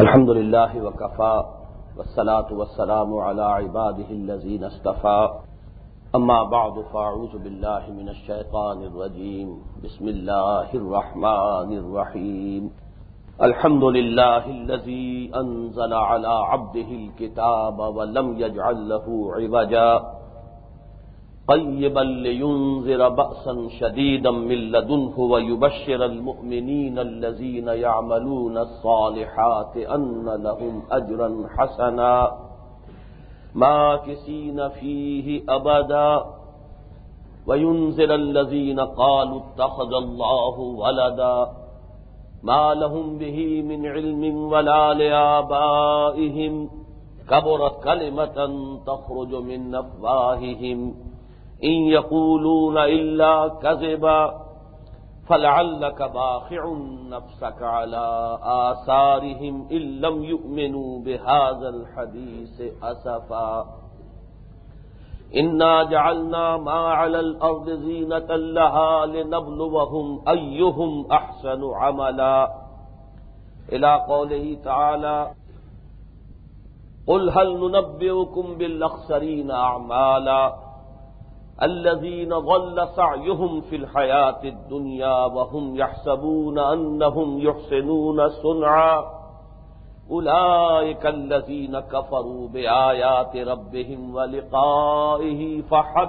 الحمد للہ وکفی والصلاة والسلام علی عباده الذین اصطفى اما بعد فاعوذ باللہ من الشیطان الرجیم بسم اللہ الرحمن الرحیم الحمد للہ الذی انزل علی عبده الكتاب ولم یجعل له عوجا قیبا لینذر بأسا شدیدا من لدنہ ویبشر المؤمنین الذین یعملون الصالحات ان لهم اجرا حسنا ماکثین فیہ ابدا وینذر الذین قالوا اتخذ اللہ ولدا ما لهم به من علم ولا لآبائهم کبرت کلمۃ تخرج من افواہہم ان یقولون الا کذبا فلعلک باخع نفسک علی آثارہم ان لم یؤمنوا بہذا الحدیث اسفا انا جعلنا ما علی الارض زینۃ لها لنبلوہم ایہم احسن عملا الی قولہ تعالی قل هل ننبئکم بالاخسرین اعمالا الذين ضل سعيهم في الحياة الدنيا وهم يحسبون أنهم يحسنون صنعا أولئك الذين كفروا بآيات ربهم ولقائه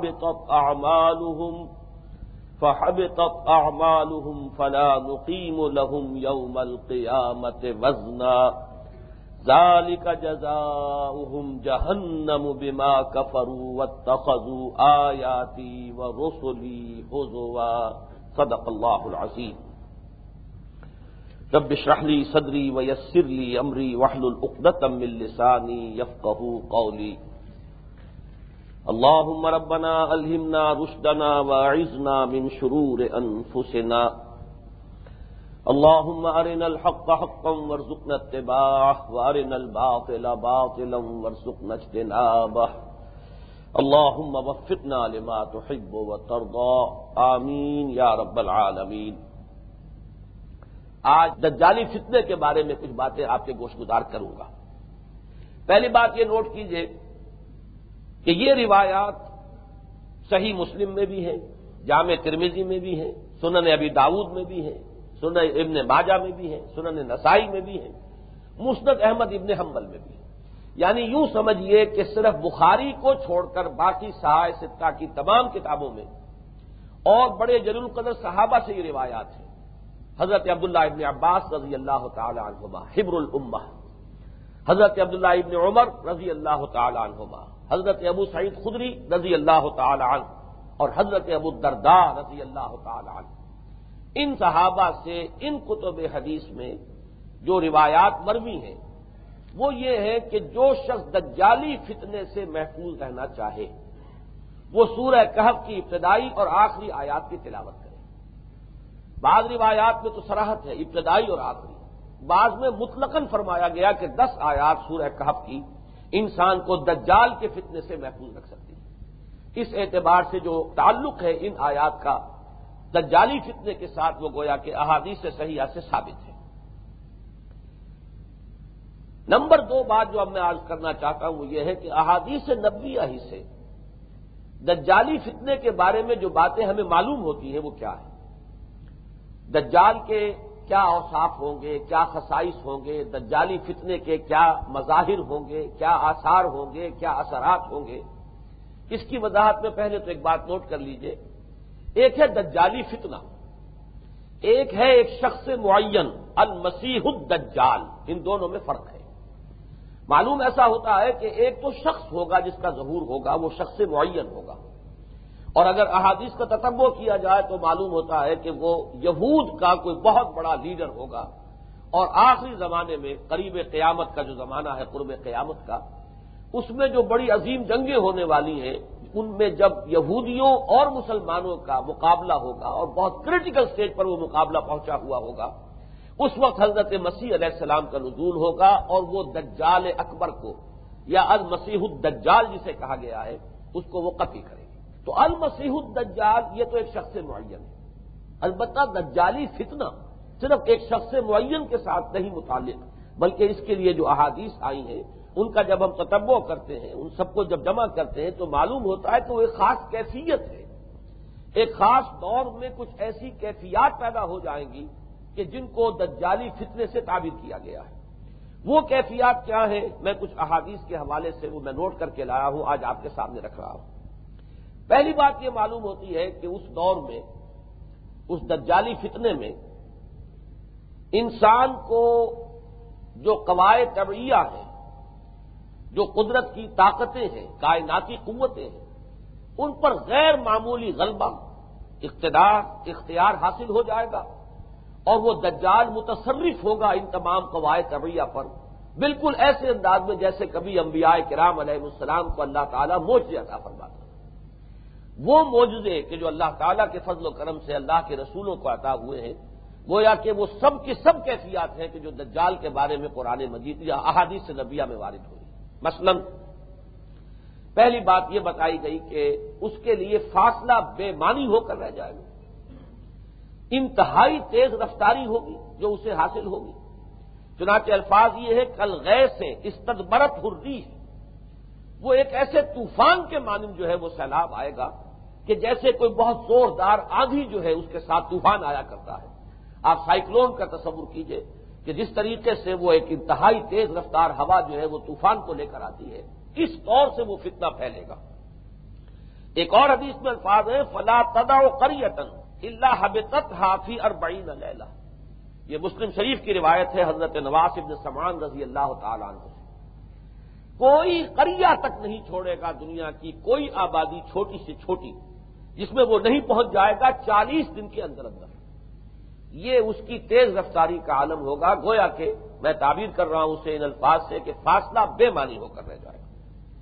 فحبطت أعمالهم فلا نقيم لهم يوم القيامة وزنا ذلك جزاؤهم جہنم بما كفروا واتخذوا آیاتی ورسلی ہزوا صدق اللہ العظیم رب اشرح لي صدری ويسر لي امری واحلل عقدۃ من لسانی یفقهوا قولی اللهم ربنا الہمنا رشدنا واعذنا من شرور انفسنا اللهم ارنا الحق حقا وارزقنا اتباعه وارنا الباطل باطلا وارزقنا اجتنابه اللهم وفقنا لما تحب وترضى آمین یا رب العالمین۔ آج دجالی فتنے کے بارے میں کچھ باتیں آپ کے گوش گزار کروں گا۔ پہلی بات یہ نوٹ کیجئے کہ یہ روایات صحیح مسلم میں بھی ہیں، جامع ترمذی میں بھی ہیں، سنن ابی داؤد میں بھی ہیں، سنن ابن ماجہ میں بھی ہے، سنن نسائی میں بھی ہے، مسند احمد ابن حنبل میں بھی ہے۔ یعنی یوں سمجھیے کہ صرف بخاری کو چھوڑ کر باقی صحاح ستہ کی تمام کتابوں میں اور بڑے جلیل القدر صحابہ سے یہ روایات ہیں۔ حضرت عبداللہ ابن عباس رضی اللہ تعالی عنہما حبر الامہ، حضرت عبداللہ ابن عمر رضی اللہ تعالی عنہما، حضرت ابو سعید خدری رضی اللہ تعالی عنہ اور حضرت ابو الدرداء رضی اللہ تعالی عنہ، ان صحابہ سے ان کتب حدیث میں جو روایات مروی ہیں وہ یہ ہے کہ جو شخص دجالی فتنے سے محفوظ رہنا چاہے وہ سورہ کہف کی ابتدائی اور آخری آیات کی تلاوت کرے۔ بعض روایات میں تو صراحت ہے ابتدائی اور آخری، بعض میں مطلقاً فرمایا گیا کہ 10 آیات سورہ کہف کی انسان کو دجال کے فتنے سے محفوظ رکھ سکتی ہے۔ اس اعتبار سے جو تعلق ہے ان آیات کا دجالی فتنے کے ساتھ وہ گویا کہ احادیث صحیحہ سے ثابت ہے۔ نمبر 2 بات جو اب میں عرض کرنا چاہتا ہوں وہ یہ ہے کہ احادیث نبویہ ہی سے دجالی فتنے کے بارے میں جو باتیں ہمیں معلوم ہوتی ہیں وہ کیا ہے، دجال کے کیا اوصاف ہوں گے، کیا خصائص ہوں گے، دجالی فتنے کے کیا مظاہر ہوں گے، کیا آثار ہوں گے، کیا اثرات ہوں گے۔ اس کی وضاحت میں پہلے تو ایک بات نوٹ کر لیجئے، ایک ہے دجالی فتنہ، ایک ہے ایک شخص معین المسیح الدجال، ان دونوں میں فرق ہے۔ معلوم ایسا ہوتا ہے کہ ایک تو شخص ہوگا جس کا ظہور ہوگا، وہ شخص معین ہوگا، اور اگر احادیث کا تتبع کیا جائے تو معلوم ہوتا ہے کہ وہ یہود کا کوئی بہت بڑا لیڈر ہوگا، اور آخری زمانے میں قریب قیامت کا جو زمانہ ہے، قرب قیامت کا، اس میں جو بڑی عظیم جنگیں ہونے والی ہیں ان میں جب یہودیوں اور مسلمانوں کا مقابلہ ہوگا اور بہت کریٹیکل سٹیج پر وہ مقابلہ پہنچا ہوا ہوگا، اس وقت حضرت مسیح علیہ السلام کا نزول ہوگا اور وہ دجال اکبر کو یا المسیح الدجال جسے کہا گیا ہے اس کو وہ قتل کریں گے۔ تو المسیح الدجال یہ تو ایک شخص معین ہے، البتہ دجالی فتنہ صرف ایک شخص معین کے ساتھ نہیں متعلق، بلکہ اس کے لیے جو احادیث آئی ہیں ان کا جب ہم تتبع کرتے ہیں، ان سب کو جب جمع کرتے ہیں تو معلوم ہوتا ہے کہ وہ ایک خاص کیفیت ہے، ایک خاص دور میں کچھ ایسی کیفیات پیدا ہو جائیں گی کہ جن کو دجالی فتنے سے تعبیر کیا گیا ہے۔ وہ کیفیات کیا ہیں؟ میں کچھ احادیث کے حوالے سے وہ میں نوٹ کر کے لایا ہوں، آج آپ کے سامنے رکھ رہا ہوں۔ پہلی بات یہ معلوم ہوتی ہے کہ اس دور میں، اس دجالی فتنے میں، انسان کو جو قواعد طبعیہ ہیں، جو قدرت کی طاقتیں ہیں، کائناتی قوتیں ہیں، ان پر غیر معمولی غلبہ، اقتدار، اختیار حاصل ہو جائے گا، اور وہ دجال متصرف ہوگا ان تمام قواعد طبعیہ پر، بالکل ایسے انداز میں جیسے کبھی انبیاء کرام علیہ السلام کو اللہ تعالیٰ معجزے عطا فرماتا ہے۔ وہ معجزے کہ جو اللہ تعالیٰ کے فضل و کرم سے اللہ کے رسولوں کو عطا ہوئے ہیں، گویا کہ وہ سب کی سب کیفیات ہیں کہ جو دجال کے بارے میں قرآن مجید یا احادیث نبویہ میں وارد ہوئی۔ مثلا پہلی بات یہ بتائی گئی کہ اس کے لیے فاصلہ بے معنی ہو کر رہ جائے گا، انتہائی تیز رفتاری ہوگی جو اسے حاصل ہوگی۔ چنانچہ الفاظ یہ ہے کل غیر سے استدبرت الریح، وہ ایک ایسے طوفان کے مانند جو ہے وہ سیلاب آئے گا کہ جیسے کوئی بہت زوردار آندھی جو ہے اس کے ساتھ طوفان آیا کرتا ہے۔ آپ سائیکلون کا تصور کیجئے کہ جس طریقے سے وہ ایک انتہائی تیز رفتار ہوا جو ہے وہ طوفان کو لے کر آتی ہے، اس طور سے وہ فتنہ پھیلے گا۔ ایک اور حدیث میں الفاظ ہیں فلا تدع قریۃ الا حبطتها فی 40 لیلہ، یہ مسلم شریف کی روایت ہے حضرت نواس بن سمعان رضی اللہ تعالی عنہ سے۔ کوئی قریہ تک نہیں چھوڑے گا دنیا کی کوئی آبادی چھوٹی سے چھوٹی جس میں وہ نہیں پہنچ جائے گا 40 دن کے اندر اندر۔ یہ اس کی تیز رفتاری کا عالم ہوگا، گویا کہ میں تعبیر کر رہا ہوں اسے ان الفاظ سے کہ فاصلہ بے معنی ہو کر رہ جائے گا۔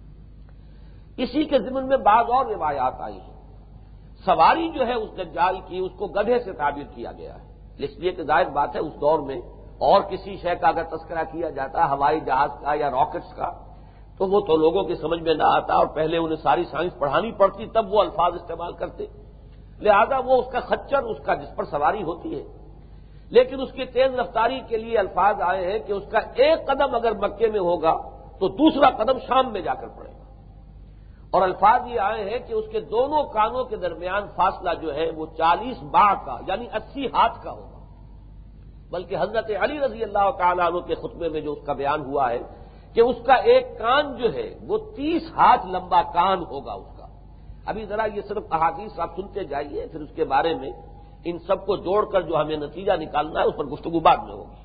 اسی کے ضمن میں بعض اور روایات آئی ہیں۔ سواری جو ہے اس دجال کی، اس کو گدھے سے تعبیر کیا گیا ہے، اس لیے کہ ظاہر بات ہے اس دور میں اور کسی شے کا اگر تذکرہ کیا جاتا ہوائی جہاز کا یا راکٹس کا تو وہ تو لوگوں کی سمجھ میں نہ آتا، اور پہلے انہیں ساری سائنس پڑھانی پڑتی تب وہ الفاظ استعمال کرتے، لہذا وہ اس کا خچر، اس کا جس پر سواری ہوتی ہے۔ لیکن اس کی تیز رفتاری کے لیے الفاظ آئے ہیں کہ اس کا ایک قدم اگر مکے میں ہوگا تو دوسرا قدم شام میں جا کر پڑے گا، اور الفاظ یہ آئے ہیں کہ اس کے دونوں کانوں کے درمیان فاصلہ جو ہے وہ 40 باع کا یعنی 80 ہاتھ کا ہوگا۔ بلکہ حضرت علی رضی اللہ تعالیٰ عنہ کے خطبے میں جو اس کا بیان ہوا ہے کہ اس کا ایک کان جو ہے وہ 30 ہاتھ لمبا کان ہوگا اس کا۔ ابھی ذرا یہ صرف احادیث آپ سنتے جائیے، پھر اس کے بارے میں ان سب کو جوڑ کر جو ہمیں نتیجہ نکالنا ہے اس پر گفتگو بعد میں ہوگی۔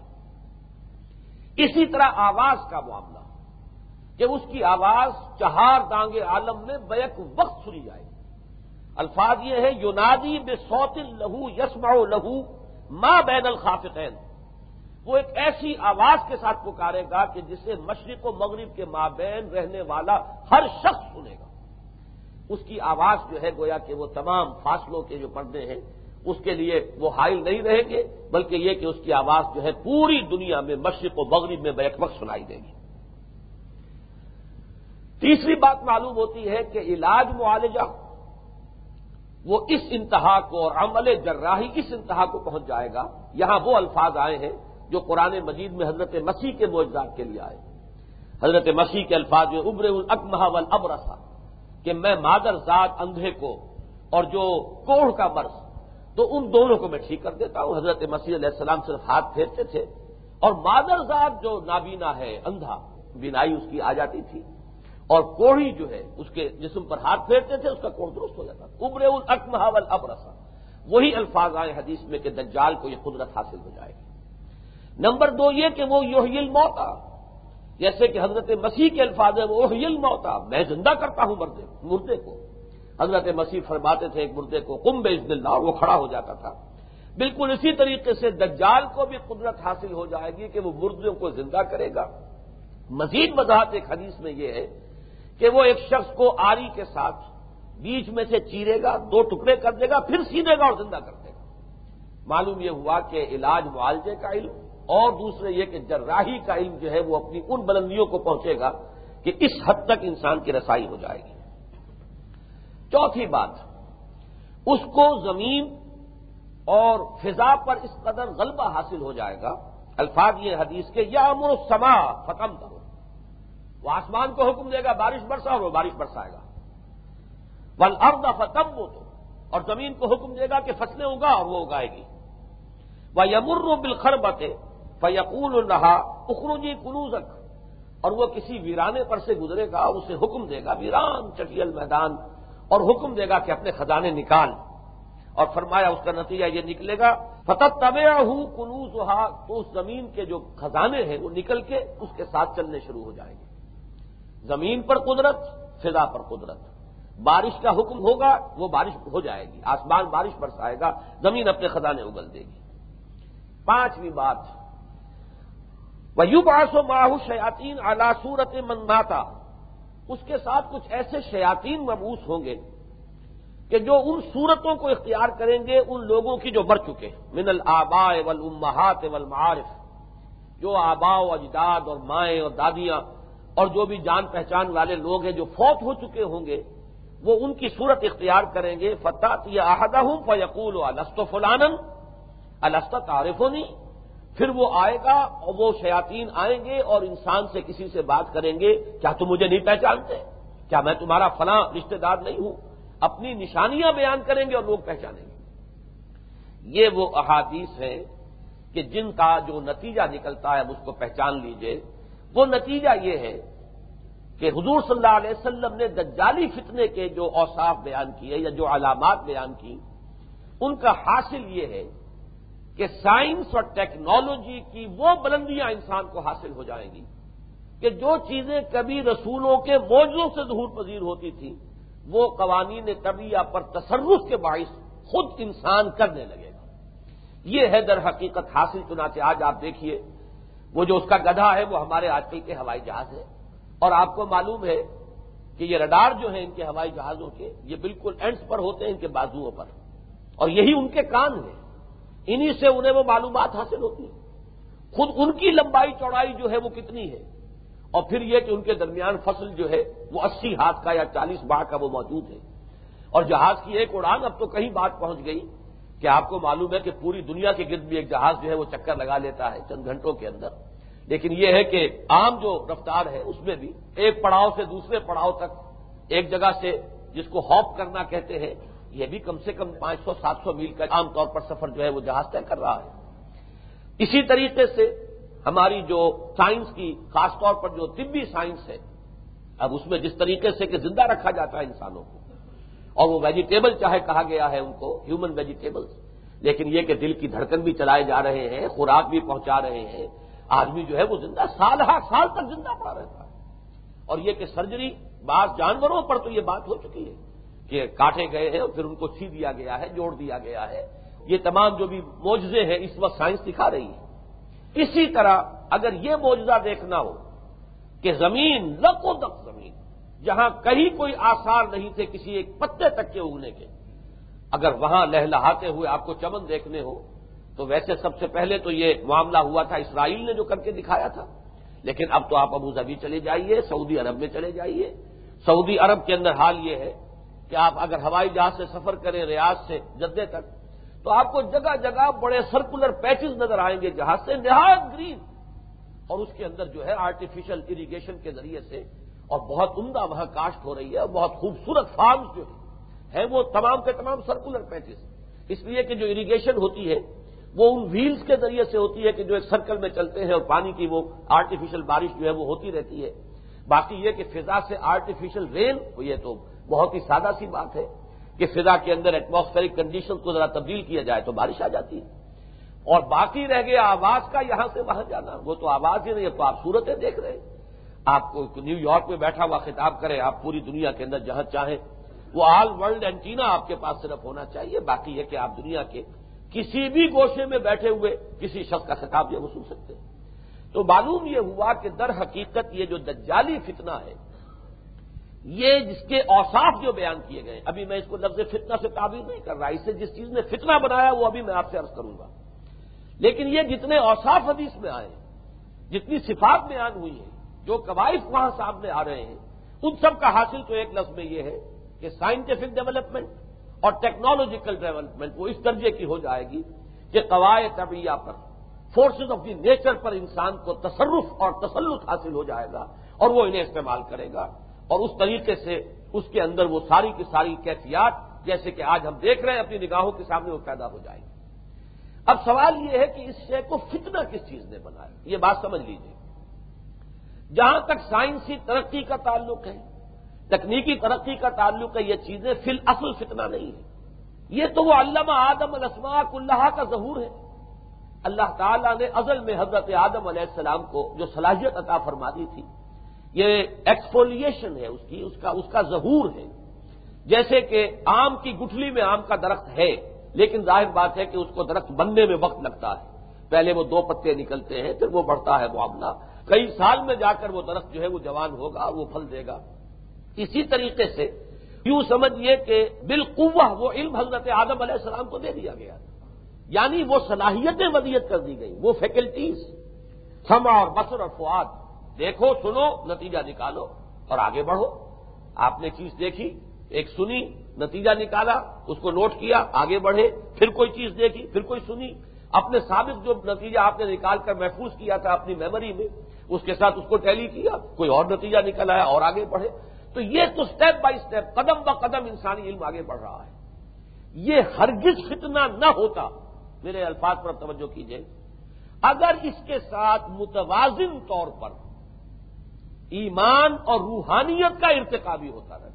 اسی طرح آواز کا معاملہ کہ اس کی آواز 4 دانگے عالم میں بیک وقت سنی جائے گی۔ الفاظ یہ ہے ینادی بصوت لہو یسمع لہو ما بین الخافقین، وہ ایک ایسی آواز کے ساتھ پکارے گا کہ جسے مشرق و مغرب کے مابین رہنے والا ہر شخص سنے گا۔ اس کی آواز جو ہے گویا کہ وہ تمام فاصلوں کے جو پردے ہیں اس کے لیے وہ حائل نہیں رہیں گے، بلکہ یہ کہ اس کی آواز جو ہے پوری دنیا میں مشرق و مغرب میں بیک وقت سنائی دے گی۔ تیسری بات معلوم ہوتی ہے کہ علاج معالجہ وہ اس انتہا کو اور عمل جراحی اس انتہا کو پہنچ جائے گا۔ یہاں وہ الفاظ آئے ہیں جو قرآن مجید میں حضرت مسیح کے معجزات کے لیے آئے۔ حضرت مسیح کے الفاظ میں ابرئ الاکمہ والابرص، کہ میں مادر ذات اندھے کو اور جو کوڑھ کا مرض تو ان دونوں کو میں ٹھیک کر دیتا ہوں۔ حضرت مسیح علیہ السلام صرف ہاتھ پھیرتے تھے اور مادر ذات جو نابینا ہے، اندھا، بینائی اس کی آ جاتی تھی، اور کوڑھی جو ہے اس کے جسم پر ہاتھ پھیرتے تھے اس کا کوڑھ درست ہو جاتا تھا۔ ابرئ الاکمہ والابرص، وہی الفاظ آئے حدیث میں کہ دجال کو یہ قدرت حاصل ہو جائے گی۔ نمبر 2 یہ کہ وہ یحیی الموتى، جیسے کہ حضرت مسیح کے الفاظ ہیں وہ یحیی الموتى، میں زندہ کرتا ہوں مردے کو۔ حضرت مسیح فرماتے تھے ایک مردے کو قم باذن اللہ، وہ کھڑا ہو جاتا تھا۔ بالکل اسی طریقے سے دجال کو بھی قدرت حاصل ہو جائے گی کہ وہ مردوں کو زندہ کرے گا۔ مزید وضاحت ایک حدیث میں یہ ہے کہ وہ ایک شخص کو آری کے ساتھ بیچ میں سے چیرے گا، 2 ٹکڑے کر دے گا، پھر سیدھے گا اور زندہ کر دے گا۔ معلوم یہ ہوا کہ علاج معالجے کا علم اور دوسرے یہ کہ جراحی کا علم جو ہے وہ اپنی ان بلندیوں کو پہنچے گا کہ اس حد تک انسان کی رسائی ہو جائے گی۔ چوتھی بات، اس کو زمین اور فضا پر اس قدر غلبہ حاصل ہو جائے گا الفاظ یہ حدیث کے یامر السماء فتمطر، وہ آسمان کو حکم دے گا بارش برسا اور وہ بارش برسائے گا، والارض فتنبت، اور زمین کو حکم دے گا کہ فصلیں اگا اور وہ اگائے گی، وَيَمُرُّ بِالْخَرْبَةِ فَيَقُولُ لَهَا اخرجی کنوزک، اور وہ کسی ویرانے پر سے گزرے گا اور اسے حکم دے گا، ویران چٹیل میدان، اور حکم دے گا کہ اپنے خزانے نکال، اور فرمایا اس کا نتیجہ یہ نکلے گا فَتَتَّبِعُهُ كُنُوزُهَا، تو اس زمین کے جو خزانے ہیں وہ نکل کے اس کے ساتھ چلنے شروع ہو جائیں گے۔ زمین پر قدرت، فضا پر قدرت، بارش کا حکم ہوگا وہ بارش ہو جائے گی، آسمان بارش برسائے گا، زمین اپنے خزانے اگل دے گی۔ پانچویں بات، وَيُبْعَثُ مَعَهُ الشَّيَاطِينُ عَلَى صُورَةٍ مَّن مَّاتَ، اس کے ساتھ کچھ ایسے شیاطین مبعوث ہوں گے کہ جو ان صورتوں کو اختیار کریں گے ان لوگوں کی جو مر چکے ہیں، من الآباء والامہات والمعارف، جو آباء و اجداد اور مائیں اور دادیاں اور جو بھی جان پہچان والے لوگ ہیں جو فوت ہو چکے ہوں گے، وہ ان کی صورت اختیار کریں گے۔ فَتَأْتِيَ أَحَدَهُمْ فَيَقُولُ أَلَسْتُ فُلَانًا أَلَسْتَ تَعْرِفُنِي، پھر وہ آئے گا اور وہ شیاطین آئیں گے اور انسان سے کسی سے بات کریں گے، کیا تم مجھے نہیں پہچانتے؟ کیا میں تمہارا فلاں رشتہ دار نہیں ہوں؟ اپنی نشانیاں بیان کریں گے اور لوگ پہچانیں گے۔ یہ وہ احادیث ہیں کہ جن کا جو نتیجہ نکلتا ہے اس کو پہچان لیجئے۔ وہ نتیجہ یہ ہے کہ حضور صلی اللہ علیہ وسلم نے دجالی فتنے کے جو اوصاف بیان کیے یا جو علامات بیان کی، ان کا حاصل یہ ہے کہ سائنس اور ٹیکنالوجی کی وہ بلندیاں انسان کو حاصل ہو جائیں گی کہ جو چیزیں کبھی رسولوں کے معجزوں سے ظہور پذیر ہوتی تھیں، وہ قوانین طبیعہ پر تصرف کے باعث خود انسان کرنے لگے گا۔ یہ ہے در حقیقت حاصل۔ چنانچہ آج آپ دیکھیے وہ جو اس کا گدھا ہے وہ ہمارے آج کل کے ہوائی جہاز ہے، اور آپ کو معلوم ہے کہ یہ رڈار جو ہیں ان کے ہوائی جہازوں کے، یہ بالکل اینڈز پر ہوتے ہیں ان کے بازوؤں پر، اور یہی ان کے کان ہیں، انہی سے انہیں وہ معلومات حاصل ہوتی ہیں۔ خود ان کی لمبائی چوڑائی جو ہے وہ کتنی ہے، اور پھر یہ کہ ان کے درمیان فصل جو ہے وہ 80 ہاتھ کا یا 40 باہ کا وہ موجود ہے، اور جہاز کی ایک اڑان اب تو کہیں بات پہنچ گئی کہ آپ کو معلوم ہے کہ پوری دنیا کے گرد بھی ایک جہاز جو ہے وہ چکر لگا لیتا ہے چند گھنٹوں کے اندر۔ لیکن یہ ہے کہ عام جو رفتار ہے اس میں بھی ایک پڑاؤ سے دوسرے پڑاؤ تک، ایک جگہ سے جس کو ہاپ کرنا کہتے ہیں، یہ بھی کم سے کم 500-700 میل کا عام طور پر سفر جو ہے وہ جہاز طے کر رہا ہے۔ اسی طریقے سے ہماری جو سائنس کی، خاص طور پر جو طبی سائنس ہے، اب اس میں جس طریقے سے کہ زندہ رکھا جاتا ہے انسانوں کو، اور وہ ویجیٹیبل چاہے کہا گیا ہے ان کو ہیومن ویجیٹیبلز، لیکن یہ کہ دل کی دھڑکن بھی چلائے جا رہے ہیں، خوراک بھی پہنچا رہے ہیں، آدمی جو ہے وہ زندہ سال ہر سال تک زندہ پڑا رہتا ہے۔ اور یہ کہ سرجری بعض جانوروں پر تو یہ بات ہو چکی ہے کہ کاٹے گئے ہیں اور پھر ان کو سی دیا گیا ہے، جوڑ دیا گیا ہے۔ یہ تمام جو بھی معجزے ہیں اس وقت سائنس دکھا رہی ہے۔ اسی طرح اگر یہ معجزہ دیکھنا ہو کہ زمین لقدق زمین، جہاں کہیں کوئی آثار نہیں تھے کسی ایک پتے تک کے اگنے کے، اگر وہاں لہلہاتے ہوئے آپ کو چمن دیکھنے ہو تو ویسے سب سے پہلے تو یہ معاملہ ہوا تھا اسرائیل نے جو کر کے دکھایا تھا، لیکن اب تو آپ ابوظہبی چلے جائیے، سعودی عرب میں چلے جائیے۔ سعودی عرب کے اندر حال یہ ہے کہ آپ اگر ہوائی جہاز سے سفر کریں ریاض سے جدہ تک تو آپ کو جگہ جگہ بڑے سرکولر پیچز نظر آئیں گے جہاز سے، نہایت گرین، اور اس کے اندر جو ہے آرٹیفیشل اریگیشن کے ذریعے سے، اور بہت عمدہ وہاں کاشت ہو رہی ہے، اور بہت خوبصورت فارمز جو ہیں وہ تمام کے تمام سرکولر پیچز، اس لیے کہ جو اریگیشن ہوتی ہے وہ ان ویلز کے ذریعے سے ہوتی ہے کہ جو ایک سرکل میں چلتے ہیں اور پانی کی وہ آرٹیفیشل بارش جو ہے وہ ہوتی رہتی ہے۔ باقی یہ کہ فضا سے آرٹیفیشل رین، یہ تو بہت ہی سادہ سی بات ہے کہ فضا کے اندر ایٹماسفیرک کنڈیشن کو ذرا تبدیل کیا جائے تو بارش آ جاتی ہے۔ اور باقی رہ گیا آواز کا یہاں سے وہاں جانا، وہ تو آواز ہی نہیں ہے، تو آپ صورتیں دیکھ رہے ہیں۔ آپ کو نیو یارک میں بیٹھا ہوا خطاب کرے، آپ پوری دنیا کے اندر جہاں چاہیں، وہ آل ورلڈ اینٹینا آپ کے پاس صرف ہونا چاہیے، باقی یہ کہ آپ دنیا کے کسی بھی گوشے میں بیٹھے ہوئے کسی شخص کا خطاب یہ وہ سن سکتے ہیں۔ تو معلوم یہ ہوا کہ در حقیقت یہ جو دجالی فتنہ ہے، یہ جس کے اوصاف جو بیان کیے گئے، ابھی میں اس کو لفظ فتنہ سے تعبیر نہیں کر رہا، اسے جس چیز نے فتنہ بنایا وہ ابھی میں آپ سے عرض کروں گا، لیکن یہ جتنے اوصاف حدیث میں آئے، جتنی صفات بیان ہوئی ہیں، جو قوائف وہاں سامنے آ رہے ہیں، ان سب کا حاصل تو ایک لفظ میں یہ ہے کہ سائنٹیفک ڈیولپمنٹ اور ٹیکنالوجیکل ڈیولپمنٹ وہ اس درجے کی ہو جائے گی کہ قواعد طبیعہ پر، فورسز آف دی نیچر پر انسان کو تصرف اور تسلط حاصل ہو جائے گا اور وہ انہیں استعمال کرے گا، اور اس طریقے سے اس کے اندر وہ ساری کی ساری کیفیات جیسے کہ آج ہم دیکھ رہے ہیں اپنی نگاہوں کے سامنے وہ پیدا ہو جائیں گی۔ اب سوال یہ ہے کہ اس شے کو فتنہ کس چیز نے بنایا، یہ بات سمجھ لیجیے۔ جہاں تک سائنسی ترقی کا تعلق ہے، تکنیکی ترقی کا تعلق ہے، یہ چیزیں فی الاصل فتنہ نہیں ہے، یہ تو وہ علامہ آدم الاسماء کلھا کا ظہور ہے۔ اللہ تعالیٰ نے ازل میں حضرت آدم علیہ السلام کو جو صلاحیت عطا فرما دی تھی، یہ ایکسفولیشن ہے اس کا ظہور ہے۔ جیسے کہ آم کی گٹھلی میں آم کا درخت ہے، لیکن ظاہر بات ہے کہ اس کو درخت بننے میں وقت لگتا ہے، پہلے وہ 2 پتے نکلتے ہیں، پھر وہ بڑھتا ہے معاملہ، کئی سال میں جا کر وہ درخت جو ہے وہ جوان ہوگا، وہ پھل دے گا۔ اسی طریقے سے یوں سمجھیے کہ بالقوہ وہ علم حضرت آدم علیہ السلام کو دے دیا گیا، یعنی وہ صلاحیتیں ودیت کر دی گئی، وہ فیکلٹیز، سمع اور بصر اور فؤاد، دیکھو سنو نتیجہ نکالو اور آگے بڑھو۔ آپ نے چیز دیکھی، ایک سنی، نتیجہ نکالا، اس کو نوٹ کیا، آگے بڑھے، پھر کوئی چیز دیکھی، پھر کوئی سنی، اپنے سابق جو نتیجہ آپ نے نکال کر محفوظ کیا تھا اپنی میموری میں، اس کے ساتھ اس کو ٹیلی کیا، کوئی اور نتیجہ نکل آیا اور آگے بڑھے۔ تو یہ تو سٹیپ بائی سٹیپ، قدم با قدم انسانی علم آگے بڑھ رہا ہے۔ یہ ہرگز فتنہ نہ ہوتا، میرے الفاظ پر توجہ کیجیے، اگر اس کے ساتھ متوازن طور پر ایمان اور روحانیت کا ارتقا بھی ہوتا رہتا،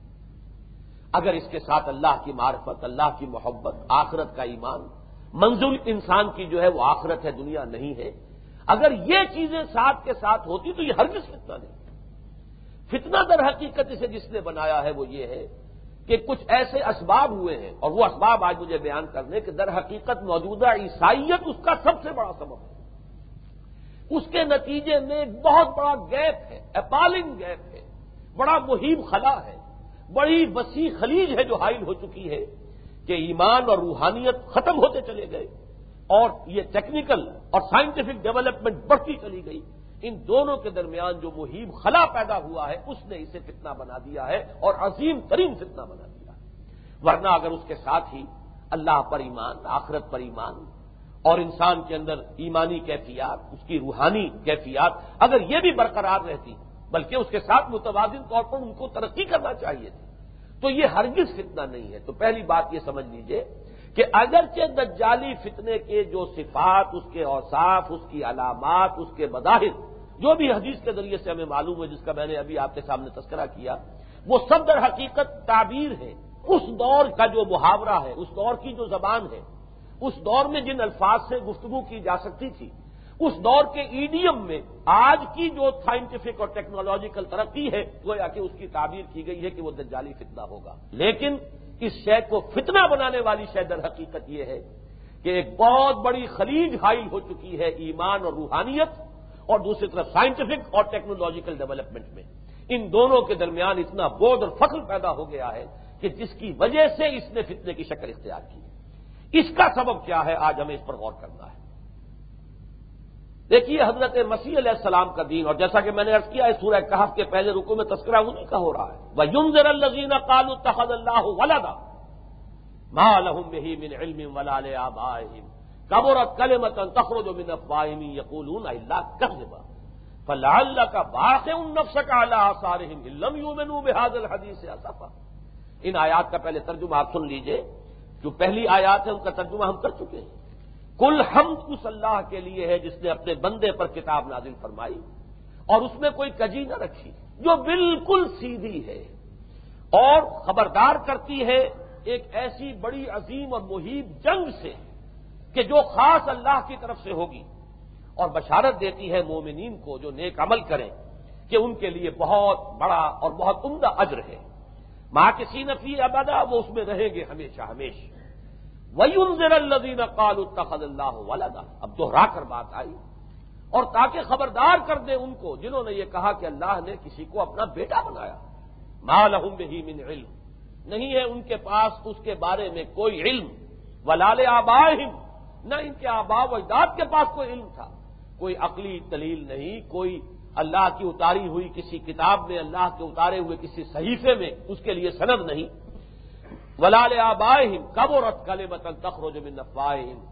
اگر اس کے ساتھ اللہ کی معرفت، اللہ کی محبت، آخرت کا ایمان، منزل انسان کی جو ہے وہ آخرت ہے، دنیا نہیں ہے، اگر یہ چیزیں ساتھ کے ساتھ ہوتی تو یہ ہرگز فتنہ نہیں۔ فتنہ در حقیقت اسے جس نے بنایا ہے وہ یہ ہے کہ کچھ ایسے اسباب ہوئے ہیں، اور وہ اسباب آج مجھے بیان کرنے کہ در حقیقت موجودہ عیسائیت اس کا سب سے بڑا سبب ہے۔ اس کے نتیجے میں ایک بہت بڑا گیپ ہے، اپالنگ گیپ ہے، بڑا مہیب خلا ہے، بڑی وسیع خلیج ہے جو حائل ہو چکی ہے کہ ایمان اور روحانیت ختم ہوتے چلے گئے، اور یہ ٹیکنیکل اور سائنٹیفک ڈیولپمنٹ بڑھتی چلی گئی۔ ان دونوں کے درمیان جو مہیب خلا پیدا ہوا ہے اس نے اسے فتنہ بنا دیا ہے، اور عظیم ترین فتنہ بنا دیا ہے۔ ورنہ اگر اس کے ساتھ ہی اللہ پر ایمان، آخرت پر ایمان، اور انسان کے اندر ایمانی کیفیات، اس کی روحانی کیفیات اگر یہ بھی برقرار رہتی، بلکہ اس کے ساتھ متوازن طور پر ان کو ترقی کرنا چاہیے تھی، تو یہ ہرگز فتنہ نہیں ہے۔ تو پہلی بات یہ سمجھ لیجئے کہ اگرچہ دجالی فتنے کے جو صفات، اس کے اوصاف، اس کی علامات، اس کے مظاہر جو بھی حدیث کے ذریعے سے ہمیں معلوم ہے، جس کا میں نے ابھی آپ کے سامنے تذکرہ کیا، وہ سب در حقیقت تعبیر ہے اس دور کا جو محاورہ ہے، اس دور کی جو زبان ہے، اس دور میں جن الفاظ سے گفتگو کی جا سکتی تھی، اس دور کے ایڈیم میں آج کی جو سائنٹیفک اور ٹیکنالوجیکل ترقی ہے گویا کہ اس کی تعبیر کی گئی ہے کہ وہ دجالی فتنہ ہوگا۔ لیکن اس شے کو فتنہ بنانے والی شے در حقیقت یہ ہے کہ ایک بہت بڑی خلیج حائل ہو چکی ہے ایمان اور روحانیت، اور دوسری طرف سائنٹیفک اور ٹیکنالوجیکل ڈیولپمنٹ میں ان دونوں کے درمیان اتنا بودھ اور فخر پیدا ہو گیا ہے کہ جس کی وجہ سے اس نے فتنے کی شکل اختیار کی۔ اس کا سبب کیا ہے، آج ہمیں اس پر غور کرنا ہے۔ دیکھیے حضرت مسیح علیہ السلام کا دین، اور جیسا کہ میں نے عرض کیا ہے سورہ کہف کے پہلے رکوع میں تذکرہ انہیں کا ہو رہا ہے، وَيُنذِرَ الَّذِينَ قَالُوا اتَّخَذَ اللَّهُ وَلَدًا مَا لَهُم بِهِ مِنْ عِلْمٍ وَلَا لِآبَائِهِمْ كَبُرَتْ كَلِمَةً تَخْرُجُ مِنْ أَفْوَاهِهِمْ يَقُولُونَ إِلَّا كَذِبًا فَلَعَلَّكَ بَاخِعٌ نَفْسَكَ عَلَىٰ آثَارِهِمْ إِن لَّمْ يُؤْمِنُوا بِهَٰذَا الْحَدِيثِ أَسَفًا۔ ان آیات کا پہلے ترجمہ آپ سن لیجئے، جو پہلی آیات ہے ان کا ترجمہ ہم کر چکے ہیں۔ کل حمد اس اللہ کے لیے ہے جس نے اپنے بندے پر کتاب نازل فرمائی اور اس میں کوئی کجی نہ رکھی، جو بالکل سیدھی ہے اور خبردار کرتی ہے ایک ایسی بڑی عظیم اور مہیب جنگ سے کہ جو خاص اللہ کی طرف سے ہوگی، اور بشارت دیتی ہے مومنین کو جو نیک عمل کریں کہ ان کے لیے بہت بڑا اور بہت عمدہ اجر ہے۔ ماکثین فیہ ابدا، وہ اس میں رہیں گے ہمیشہ ہمیشہ۔ وَيُنذِرَ الَّذِينَ قَالُوا اتَّخَذَ اللَّهُ وَلَدًا، اب دوہرا کر بات آئی، اور تاکہ خبردار کر دے ان کو جنہوں نے یہ کہا کہ اللہ نے کسی کو اپنا بیٹا بنایا۔ مَا لَهُم بِهِ مِنْ علم، نہیں ہے ان کے پاس اس کے بارے میں کوئی علم، وَلَا لِآبَائِهِمْ، نہ ان کے آباء و اجداد کے پاس کوئی علم تھا، کوئی عقلی دلیل نہیں، کوئی اللہ کی اتاری ہوئی کسی کتاب میں، اللہ کے اتارے ہوئے کسی صحیفے میں اس کے لیے سند نہیں۔ وَلَا لِآبَائِهِمْ كَبُرَتْ كَلِمَةً تَخْرُجُ مِنْ أَفْوَاهِهِمْ،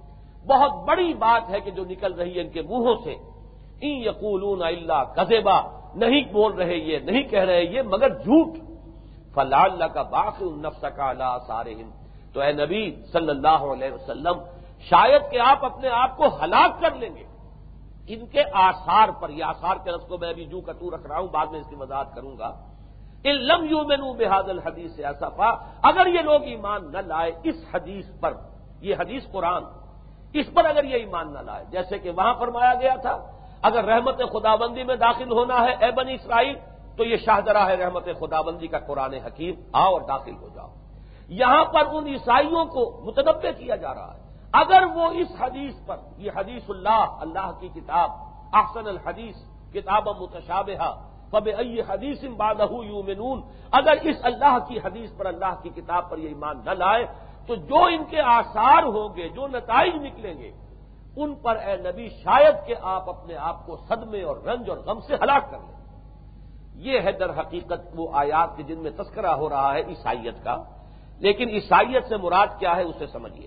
بہت بڑی بات ہے کہ جو نکل رہی ہے ان کے منہوں سے، ان یقولون الا کذبا، نہیں بول رہے یہ، نہیں کہہ رہے یہ مگر جھوٹ، فلعلک باخع نفسک علی آثارہم، تو اے نبی صلی اللہ علیہ وسلم شاید کہ آپ اپنے آپ کو ہلاک کر لیں گے ان کے آثار پر۔ یہ آثار کے لفظ کو میں ابھی جو کا تو رکھ رہا ہوں، بعد میں اس کی وضاحت کروں گا۔ ان لم یؤمنوا بهذا الحدیث اسفا، اگر یہ لوگ ایمان نہ لائے اس حدیث پر، یہ حدیث قرآن، اس پر اگر یہ ایمان نہ لائے، جیسے کہ وہاں فرمایا گیا تھا اگر رحمت خداوندی میں داخل ہونا ہے اے بنی اسرائیل تو یہ شاہدرہ ہے رحمت خداوندی کا قرآن حکیم، آؤ اور داخل ہو جاؤ۔ یہاں پر ان عیسائیوں کو متنبہ کیا جا رہا ہے اگر وہ اس حدیث پر، یہ حدیث اللہ، اللہ کی کتاب، احسن الحدیث کتاب متشابہہ فبأی حدیث بعدہ یؤمنون، اگر اس اللہ کی حدیث پر، اللہ کی کتاب پر یہ ایمان نہ لائے تو جو ان کے آثار ہوں گے، جو نتائج نکلیں گے ان پر اے نبی شاید کہ آپ اپنے آپ کو صدمے اور رنج اور غم سے ہلاک کر لیں۔ یہ ہے در حقیقت وہ آیات کے جن میں تذکرہ ہو رہا ہے عیسائیت کا، لیکن عیسائیت سے مراد کیا ہے اسے سمجھیے۔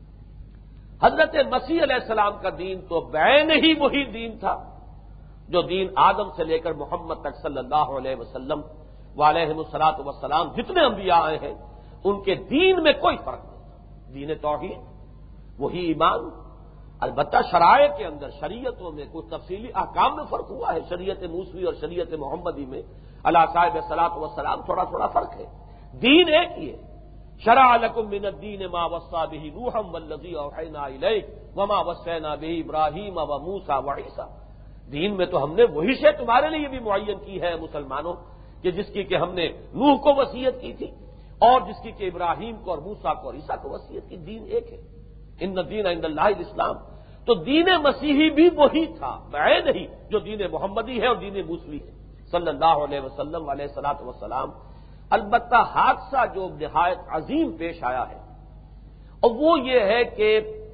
حضرت مسیح علیہ السلام کا دین تو بعین ہی وہی دین تھا جو دین آدم سے لے کر محمد تک صلی اللہ علیہ وسلم وعلیہم الصلاۃ والسلام جتنے انبیاء آئے ہیں ان کے دین میں کوئی فرق نہیں تھا، دین توحید وہی ایمان، البتہ شرائع کے اندر، شریعتوں میں کچھ تفصیلی احکام میں فرق ہوا ہے، شریعت موسوی اور شریعت محمدی میں علی صاحب الصلاۃ والسلام تھوڑا تھوڑا فرق ہے، دین ایک ہی ہے۔ شرع لکم من الدین ما وصى به نوحا والذی اوحینا الیک وما وصینا به ابراہیم وموسیٰ وعیسیٰ، دین میں تو ہم نے وہی شے تمہارے لیے بھی معین کی ہے مسلمانوں کہ جس کی کہ ہم نے نوح کو وصیت کی تھی اور جس کی کہ ابراہیم کو اور موسیٰ کو اور عیسیٰ کو وصیت کی، دین ایک ہے، ان الدین عند اللہ الاسلام۔ تو دین مسیحی بھی وہی تھا بعین ہی جو دین محمدی ہے اور دین موسوی ہے صلی اللہ علیہ وسلم علیہ الصلاۃ والسلام۔ البتہ حادثہ جو نہایت عظیم پیش آیا ہے اور وہ یہ ہے کہ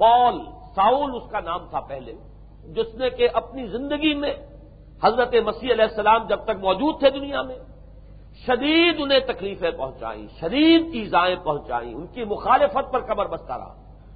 ساؤل اس کا نام تھا پہلے، جس نے کہ اپنی زندگی میں حضرت مسیح علیہ السلام جب تک موجود تھے دنیا میں شدید انہیں تکلیفیں پہنچائیں، شدید ایذائیں پہنچائیں، ان کی مخالفت پر کمر بستہ رہا،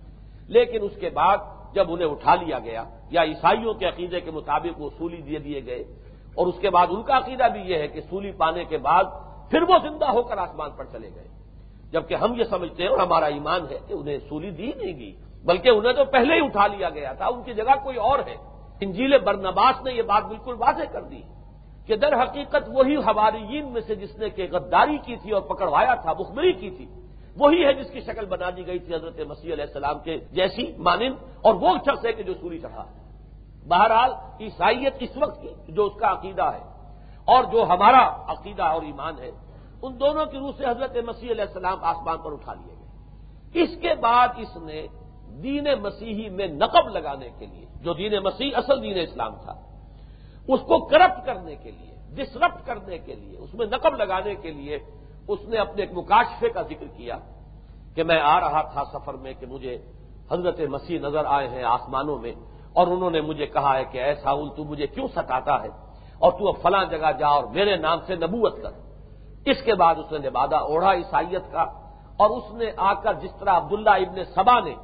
لیکن اس کے بعد جب انہیں اٹھا لیا گیا یا عیسائیوں کے عقیدے کے مطابق وہ سولی دیے گئے، اور اس کے بعد ان کا عقیدہ بھی یہ ہے کہ سولی پانے کے بعد پھر وہ زندہ ہو کر آسمان پر چلے گئے، جبکہ ہم یہ سمجھتے ہیں اور ہمارا ایمان ہے کہ انہیں سولی دی نہیں گئی بلکہ انہیں تو پہلے ہی اٹھا لیا گیا تھا، ان کی جگہ کوئی اور ہے۔ انجیل برنباس نے یہ بات بالکل واضح کر دی کہ در حقیقت وہی حواریین میں سے جس نے کہ غداری کی تھی اور پکڑوایا تھا، مخبری کی تھی، وہی ہے جس کی شکل بنا دی گئی تھی حضرت مسیح علیہ السلام کے جیسی مانند، اور وہ شخص ہے کہ جو سولی چڑھا ہے۔ بہرحال عیسائیت اس وقت کی جو اس کا عقیدہ ہے اور جو ہمارا عقیدہ اور ایمان ہے، ان دونوں کی روح سے حضرت مسیح علیہ السلام آسمان پر اٹھا لیے گئے۔ اس کے بعد اس نے دین مسیحی میں نقب لگانے کے لیے، جو دین مسیح اصل دین اسلام تھا، اس کو کرپٹ کرنے کے لیے، ڈسرپٹ کرنے کے لیے، اس میں نقب لگانے کے لیے اس نے اپنے ایک مکاشفے کا ذکر کیا کہ میں آ رہا تھا سفر میں کہ مجھے حضرت مسیح نظر آئے ہیں آسمانوں میں، اور انہوں نے مجھے کہا ہے کہ اے ساؤل تو مجھے کیوں ستاتا ہے اور تو اب فلاں جگہ جا اور میرے نام سے نبوت کر۔ اس کے بعد اس نے لبادہ اوڑھا عیسائیت کا، اور اس نے آ کر جس طرح عبداللہ ابن سبا نے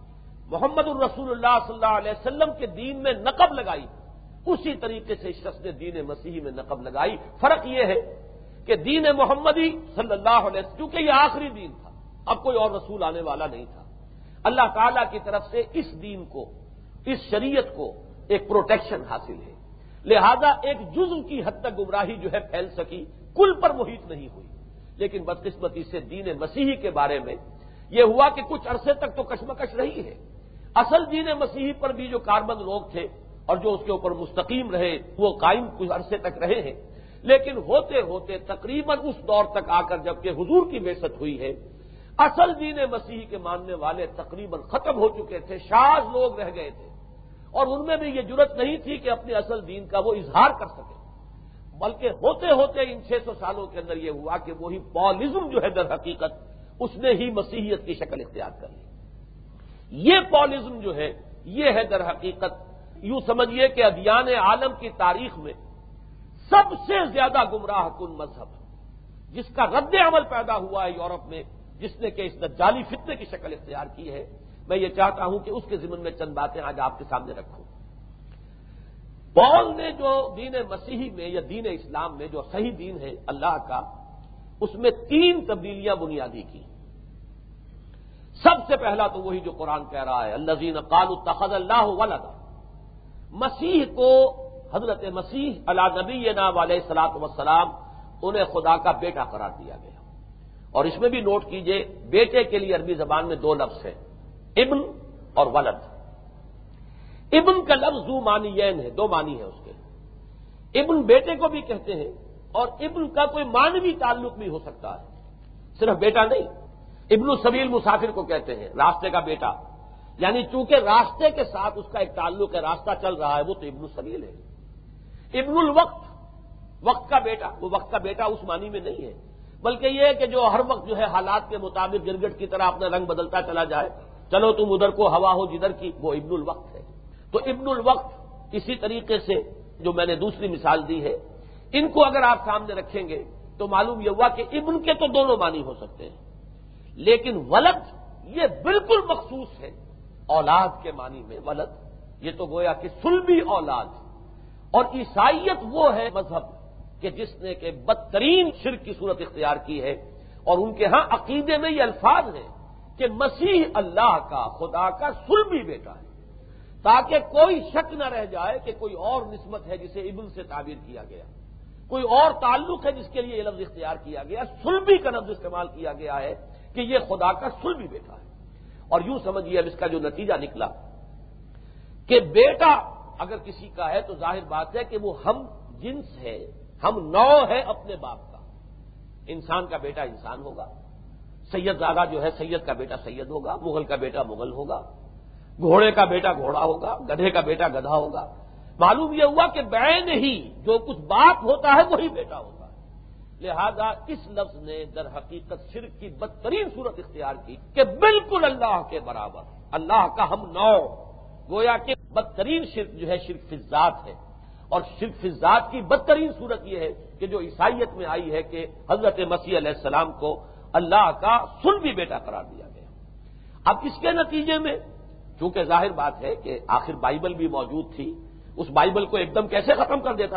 محمد الرسول اللہ صلی اللہ علیہ وسلم کے دین میں نقب لگائی، اسی طریقے سے اس شخص نے دین مسیحی میں نقب لگائی۔ فرق یہ ہے کہ دین محمدی صلی اللہ علیہ وسلم کیونکہ یہ آخری دین تھا، اب کوئی اور رسول آنے والا نہیں تھا، اللہ تعالیٰ کی طرف سے اس دین کو، اس شریعت کو ایک پروٹیکشن حاصل ہے، لہذا ایک جزو کی حد تک گمراہی جو ہے پھیل سکی، کل پر محیط نہیں ہوئی۔ لیکن بدقسمتی سے دین مسیحی کے بارے میں یہ ہوا کہ کچھ عرصے تک تو کشمکش رہی ہے، اصل دین مسیحی پر بھی جو کاربند لوگ تھے اور جو اس کے اوپر مستقیم رہے وہ قائم کچھ عرصے تک رہے ہیں، لیکن ہوتے ہوتے تقریباً اس دور تک آ کر جب کہ حضور کی بعثت ہوئی ہے، اصل دین مسیحی کے ماننے والے تقریباً ختم ہو چکے تھے، شاذ لوگ رہ گئے تھے، اور ان میں بھی یہ جرت نہیں تھی کہ اپنے اصل دین کا وہ اظہار کر سکے، بلکہ ہوتے ہوتے ان 600 سالوں کے اندر یہ ہوا کہ وہی پالزم جو ہے در حقیقت اس نے ہی مسیحیت کی شکل اختیار کر لی۔ یہ پالزم جو ہے یہ ہے در حقیقت یوں سمجھیے کہ ادیان عالم کی تاریخ میں سب سے زیادہ گمراہ کن مذہب، جس کا رد عمل پیدا ہوا ہے یورپ میں، جس نے کہ اس دجالی فتنے کی شکل اختیار کی ہے، میں یہ چاہتا ہوں کہ اس کے ضمن میں چند باتیں آج آپ کے سامنے رکھوں۔ پال نے جو دین مسیحی میں یا دین اسلام میں جو صحیح دین ہے اللہ کا، اس میں 3 تبدیلیاں بنیادی کی۔ سب سے پہلا تو وہی جو قرآن کہہ رہا ہے، الذین قالوا اتخذ اللہ ولدا، مسیح کو، حضرت مسیح علی نبینا علیہ الصلوۃ والسلام، انہیں خدا کا بیٹا قرار دیا گیا۔ اور اس میں بھی نوٹ کیجئے، بیٹے کے لیے عربی زبان میں 2 لفظ ہیں، ابن اور ولد۔ ابن کا لفظ ذو معنیین ہے، 2 معنی ہے اس کے۔ ابن بیٹے کو بھی کہتے ہیں، اور ابن کا کوئی معنوی تعلق بھی ہو سکتا ہے، صرف بیٹا نہیں۔ ابن السبیل مسافر کو کہتے ہیں، راستے کا بیٹا، یعنی چونکہ راستے کے ساتھ اس کا ایک تعلق ہے، راستہ چل رہا ہے، وہ تو ابن السبیل ہے۔ ابن الوقت، وقت کا بیٹا، وہ وقت کا بیٹا اس معنی میں نہیں ہے، بلکہ یہ کہ جو ہر وقت جو ہے حالات کے مطابق گرگٹ کی طرح اپنا رنگ بدلتا چلا جائے، چلو تم ادھر کو ہوا ہو جدھر کی، وہ ابن الوقت ہے۔ تو ابن الوقت اسی طریقے سے جو میں نے دوسری مثال دی ہے، ان کو اگر آپ سامنے رکھیں گے تو معلوم یہ ہوا کہ ابن کے تو دونوں معنی ہو سکتے ہیں، لیکن ولد یہ بالکل مخصوص ہے اولاد کے معنی میں۔ ولد یہ تو گویا کہ صلبی اولاد، اور عیسائیت وہ ہے مذہب کہ جس نے کہ بدترین شرک کی صورت اختیار کی ہے، اور ان کے ہاں عقیدے میں یہ الفاظ ہیں کہ مسیح اللہ کا، خدا کا صلبی بیٹا ہے، تاکہ کوئی شک نہ رہ جائے کہ کوئی اور نسبت ہے جسے ابن سے تعبیر کیا گیا، کوئی اور تعلق ہے جس کے لیے یہ لفظ اختیار کیا گیا، صلبی کا لفظ استعمال کیا گیا ہے کہ یہ خدا کا صلبی بیٹا ہے۔ اور یوں سمجھیے اب اس کا جو نتیجہ نکلا کہ بیٹا اگر کسی کا ہے تو ظاہر بات ہے کہ وہ ہم جنس ہے، ہم نوع ہے اپنے باپ کا۔ انسان کا بیٹا انسان ہوگا، سید زادہ جو ہے سید کا بیٹا سید ہوگا، مغل کا بیٹا مغل ہوگا، گھوڑے کا بیٹا گھوڑا ہوگا، گدھے کا بیٹا گدھا ہوگا۔ معلوم یہ ہوا کہ بعین ہی جو کچھ باپ ہوتا ہے وہی بیٹا ہوتا ہے۔ لہذا اس لفظ نے در حقیقت شرک کی بدترین صورت اختیار کی کہ بالکل اللہ کے برابر، اللہ کا ہم نوع، گویا کہ بدترین شرک جو ہے شرک فی الذات ہے۔ اور شرک فی الذات کی بدترین صورت یہ ہے کہ جو عیسائیت میں آئی ہے کہ حضرت مسیح علیہ السلام کو اللہ کا صلبی بیٹا قرار دیا گیا۔ اب اس کے نتیجے میں چونکہ ظاہر بات ہے کہ آخر بائبل بھی موجود تھی، اس بائبل کو ایک دم کیسے ختم کر دیتا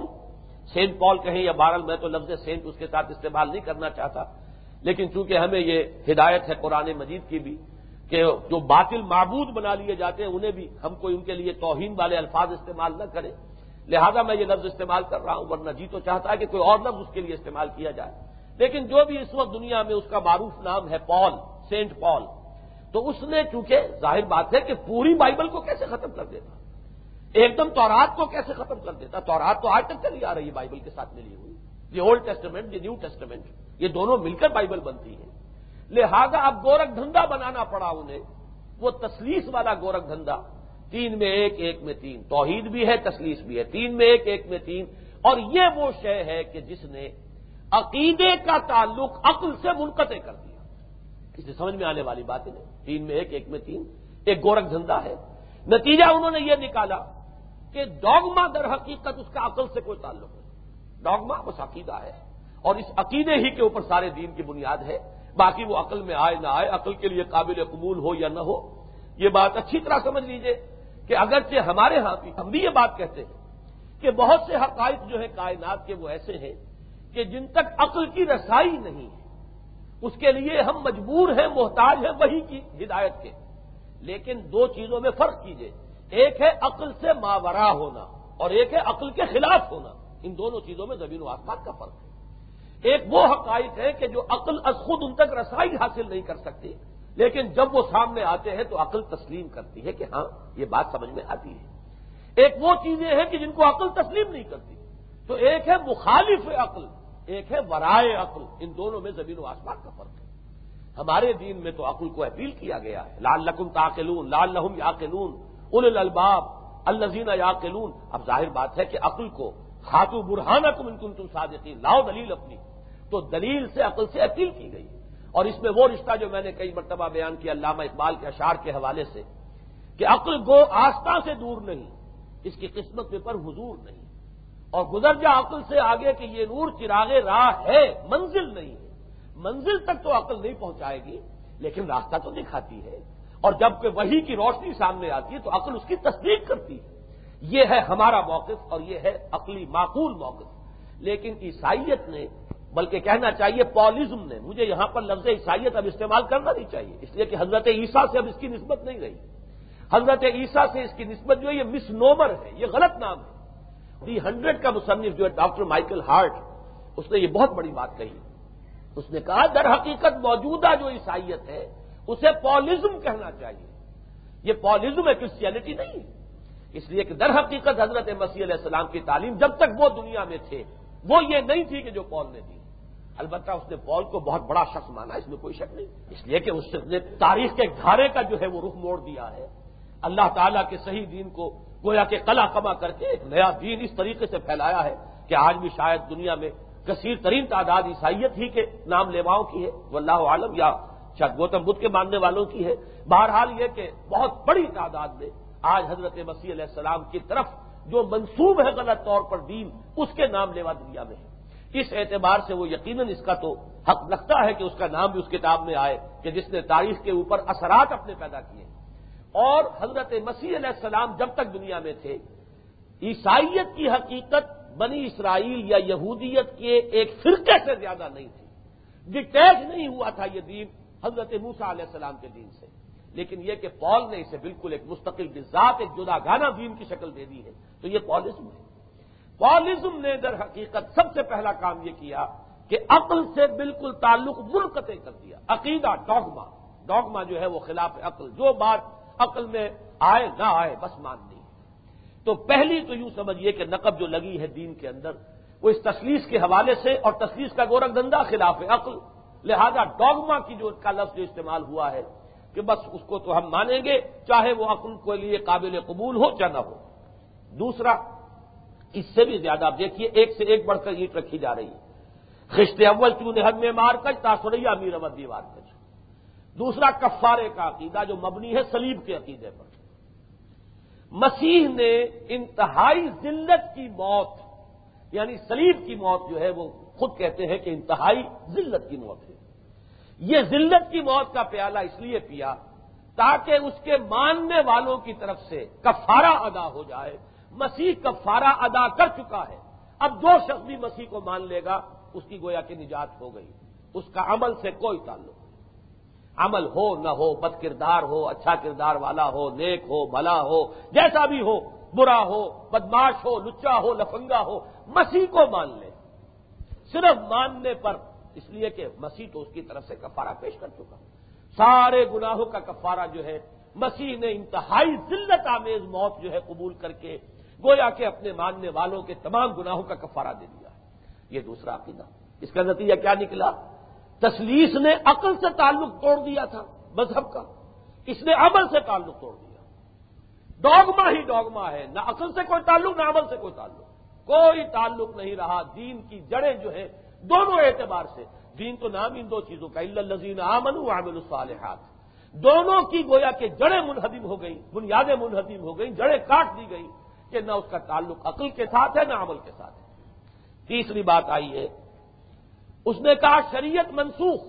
سینٹ پال کہیں یا بہرحال میں تو لفظ سینٹ اس کے ساتھ استعمال نہیں کرنا چاہتا، لیکن چونکہ ہمیں یہ ہدایت ہے قرآن مجید کی بھی کہ جو باطل معبود بنا لیے جاتے ہیں انہیں بھی ہم کوئی ان کے لیے توہین والے الفاظ استعمال نہ کریں، لہذا میں یہ لفظ استعمال کر رہا ہوں، ورنہ جی تو چاہتا ہے کہ کوئی اور لفظ اس کے لیے استعمال کیا جائے۔ لیکن جو بھی اس وقت دنیا میں اس کا معروف نام ہے پال، سینٹ پال، تو اس نے چونکہ ظاہر بات ہے کہ پوری بائبل کو کیسے ختم کر دیتا، ایک دم تورات کو کیسے ختم کر دیتا؟ تورات تو آج تک چلی آ رہی ہے بائبل کے ساتھ ملی ہوئی، یہ اولڈ ٹیسٹمنٹ، یہ نیو ٹیسٹمنٹ، یہ دونوں مل کر بائبل بنتی ہے۔ لہذا اب گورکھ دھندا بنانا پڑا انہیں، وہ تسلیس والا گورکھ دھندا، 3 میں 1 1 میں 3، توحید بھی ہے تسلیس بھی ہے، 3 میں 1 1 میں 3، اور یہ وہ شے ہے کہ جس نے عقیدے کا تعلق عقل سے منقطع کر دیا۔ اسے سمجھ میں آنے والی بات ہے، 3 میں 1 1 میں 3 ایک گورکھ دھندا ہے۔ نتیجہ انہوں نے یہ نکالا کہ ڈوگما در حقیقت اس کا عقل سے کوئی تعلق نہیں، ڈوگما بس عقیدہ ہے، اور اس عقیدے ہی کے اوپر سارے دین کی بنیاد ہے، باقی وہ عقل میں آئے نہ آئے، عقل کے لیے قابل قبول ہو یا نہ ہو، یہ بات اچھی طرح سمجھ لیجئے کہ اگرچہ ہمارے ہاں بھی ہم بھی یہ بات کہتے ہیں کہ بہت سے حقائق جو ہے کائنات کے وہ ایسے ہیں کہ جن تک عقل کی رسائی نہیں ہے، اس کے لیے ہم مجبور ہیں، محتاج ہیں وحی کی ہدایت کے، لیکن 2 چیزوں میں فرق کیجئے، ایک ہے عقل سے ماورا ہونا اور ایک ہے عقل کے خلاف ہونا، ان دونوں چیزوں میں زمین و آسمان کا فرق ہے۔ ایک وہ حقائق ہے کہ جو عقل از خود ان تک رسائی حاصل نہیں کر سکتی، لیکن جب وہ سامنے آتے ہیں تو عقل تسلیم کرتی ہے کہ ہاں یہ بات سمجھ میں آتی ہے۔ ایک وہ چیزیں ہیں کہ جن کو عقل تسلیم نہیں کرتی، تو ایک ہے مخالف عقل، ایک ہے ورائے عقل، ان دونوں میں زمین و آسمان کا فرق ہے۔ ہمارے دین میں تو عقل کو اپیل کیا گیا ہے، لعلکم تعقلون، لعلہم یعقلون، اولو الالباب الذین یعقلون۔ اب ظاہر بات ہے کہ عقل کو ہاتھوں برہانکم ان کنتم صادقین، لاؤ دلیل اپنی، تو دلیل سے عقل سے اپیل کی گئی۔ اور اس میں وہ رشتہ جو میں نے کئی مرتبہ بیان کیا علامہ اقبال کے اشعار کے حوالے سے کہ عقل گو آستہ سے دور نہیں، اس کی قسمت میں پر حضور نہیں، اور گزر جا عقل سے آگے کہ یہ نور چراغ راہ ہے، منزل نہیں ہے۔ منزل تک تو عقل نہیں پہنچائے گی لیکن راستہ تو دکھاتی ہے، اور جب کہ وحی کی روشنی سامنے آتی ہے تو عقل اس کی تصدیق کرتی ہے. یہ ہے ہمارا موقف اور یہ ہے عقلی معقول موقف. لیکن عیسائیت نے، بلکہ کہنا چاہیے پالزم نے، مجھے یہاں پر لفظ عیسائیت اب استعمال کرنا نہیں چاہیے اس لیے کہ حضرت عیسیٰ سے اب اس کی نسبت نہیں رہی. حضرت عیسیٰ سے اس کی نسبت جو ہے یہ مس نومر ہے، یہ غلط نام ہے. دی 100 کا مصنف جو ہے ڈاکٹر مائیکل ہارٹ، اس نے یہ بہت بڑی بات کہی. اس نے کہا در حقیقت موجودہ جو عیسائیت ہے اسے پالزم کہنا چاہیے. یہ پالزم ہے، کرسچینٹی نہیں ہے. اس لیے کہ در حقیقت حضرت مسیح علیہ السلام کی تعلیم جب تک وہ دنیا میں تھے وہ یہ نہیں تھی کہ جو پال نے دی. البتہ اس نے پال کو بہت بڑا شخص مانا، اس میں کوئی شک نہیں، اس لیے کہ اس نے تاریخ کے گھارے کا جو ہے وہ رخ موڑ دیا ہے. اللہ تعالیٰ کے صحیح دین کو گویا کہ قلع کما کر کے ایک نیا دین اس طریقے سے پھیلایا ہے کہ آج بھی شاید دنیا میں کثیر ترین تعداد عیسائیت ہی کے نام لیواؤں کی ہے، واللہ عالم، یا شاید گوتم بدھ کے ماننے والوں کی ہے. بہرحال یہ کہ بہت بڑی تعداد میں آج حضرت مسیح علیہ السلام کی طرف جو منسوب ہے غلط طور پر دین، اس کے نام لیوا دنیا میں ہے. اس اعتبار سے وہ یقیناً اس کا تو حق لگتا ہے کہ اس کا نام بھی اس کتاب میں آئے کہ جس نے تاریخ کے اوپر اثرات اپنے پیدا کیے. اور حضرت مسیح علیہ السلام جب تک دنیا میں تھے عیسائیت کی حقیقت بنی اسرائیل یا یہودیت کے ایک فرقے سے زیادہ نہیں تھی. ڈیٹیچ نہیں ہوا تھا یہ دین حضرت موسیٰ علیہ السلام کے دین سے. لیکن یہ کہ پال نے اسے بالکل ایک مستقل بذات ایک جداگانہ دین کی شکل دے دی ہے تو یہ پالزم ہے. پالزم نے در حقیقت سب سے پہلا کام یہ کیا کہ عقل سے بالکل تعلق منقطع کر دیا. عقیدہ، ڈوگما جو ہے وہ خلاف عقل، جو بات عقل میں آئے نہ آئے بس ماننی ہے. تو پہلی تو یوں سمجھیے کہ نقب جو لگی ہے دین کے اندر وہ اس تسلیس کے حوالے سے، اور تسلیس کا گورکھ دھندا خلاف عقل، لہذا ڈوگما کی جو کا لفظ جو استعمال ہوا ہے کہ بس اس کو تو ہم مانیں گے چاہے وہ عقل کے لیے قابل قبول ہو چاہے نہ ہو. دوسرا، اس سے بھی زیادہ آپ دیکھیے ایک سے ایک بڑھ کر اینٹ رکھی جا رہی ہے. خشت اول چون حد میں مار کر تاثریا میر احمد دیوار کر. دوسرا، کفارے کا عقیدہ جو مبنی ہے صلیب کے عقیدے پر. مسیح نے انتہائی ذلت کی موت، یعنی صلیب کی موت جو ہے وہ خود کہتے ہیں کہ انتہائی ذلت کی موت ہے. یہ ذلت کی موت کا پیالہ اس لیے پیا تاکہ اس کے ماننے والوں کی طرف سے کفارہ ادا ہو جائے. مسیح کفارہ ادا کر چکا ہے. اب جو شخص بھی مسیح کو مان لے گا اس کی گویا کہ نجات ہو گئی. اس کا عمل سے کوئی تعلق نہیں. عمل ہو نہ ہو، بد کردار ہو، اچھا کردار والا ہو، نیک ہو، بھلا ہو، جیسا بھی ہو، برا ہو، بدماش ہو، لچا ہو، لفنگا ہو، مسیح کو مان لے. صرف ماننے پر، اس لیے کہ مسیح تو اس کی طرف سے کفارہ پیش کر چکا. سارے گناہوں کا کفارہ جو ہے مسیح نے انتہائی ذلت آمیز موت جو ہے قبول کر کے گویا کہ اپنے ماننے والوں کے تمام گناہوں کا کفارہ دے دیا. یہ دوسرا عقیدہ. اس کا نتیجہ کیا نکلا؟ تسلیس نے عقل سے تعلق توڑ دیا تھا مذہب کا، اس نے عمل سے تعلق توڑ دیا. ڈوگما ہی ڈوگما ہے، نہ عقل سے کوئی تعلق نہ عمل سے کوئی تعلق. کوئی تعلق نہیں رہا. دین کی جڑیں جو ہے دونوں اعتبار سے، دین تو نام ان دو چیزوں کا الا الذین آمنوا وعملوا الصالحات، دونوں کی گویا کہ جڑیں منہدم ہو گئی، بنیادیں منہدم ہو گئی، جڑیں کاٹ دی گئی کہ نہ اس کا تعلق عقل کے ساتھ ہے نہ عمل کے ساتھ ہے. تیسری بات آئی ہے، اس نے کہا شریعت منسوخ.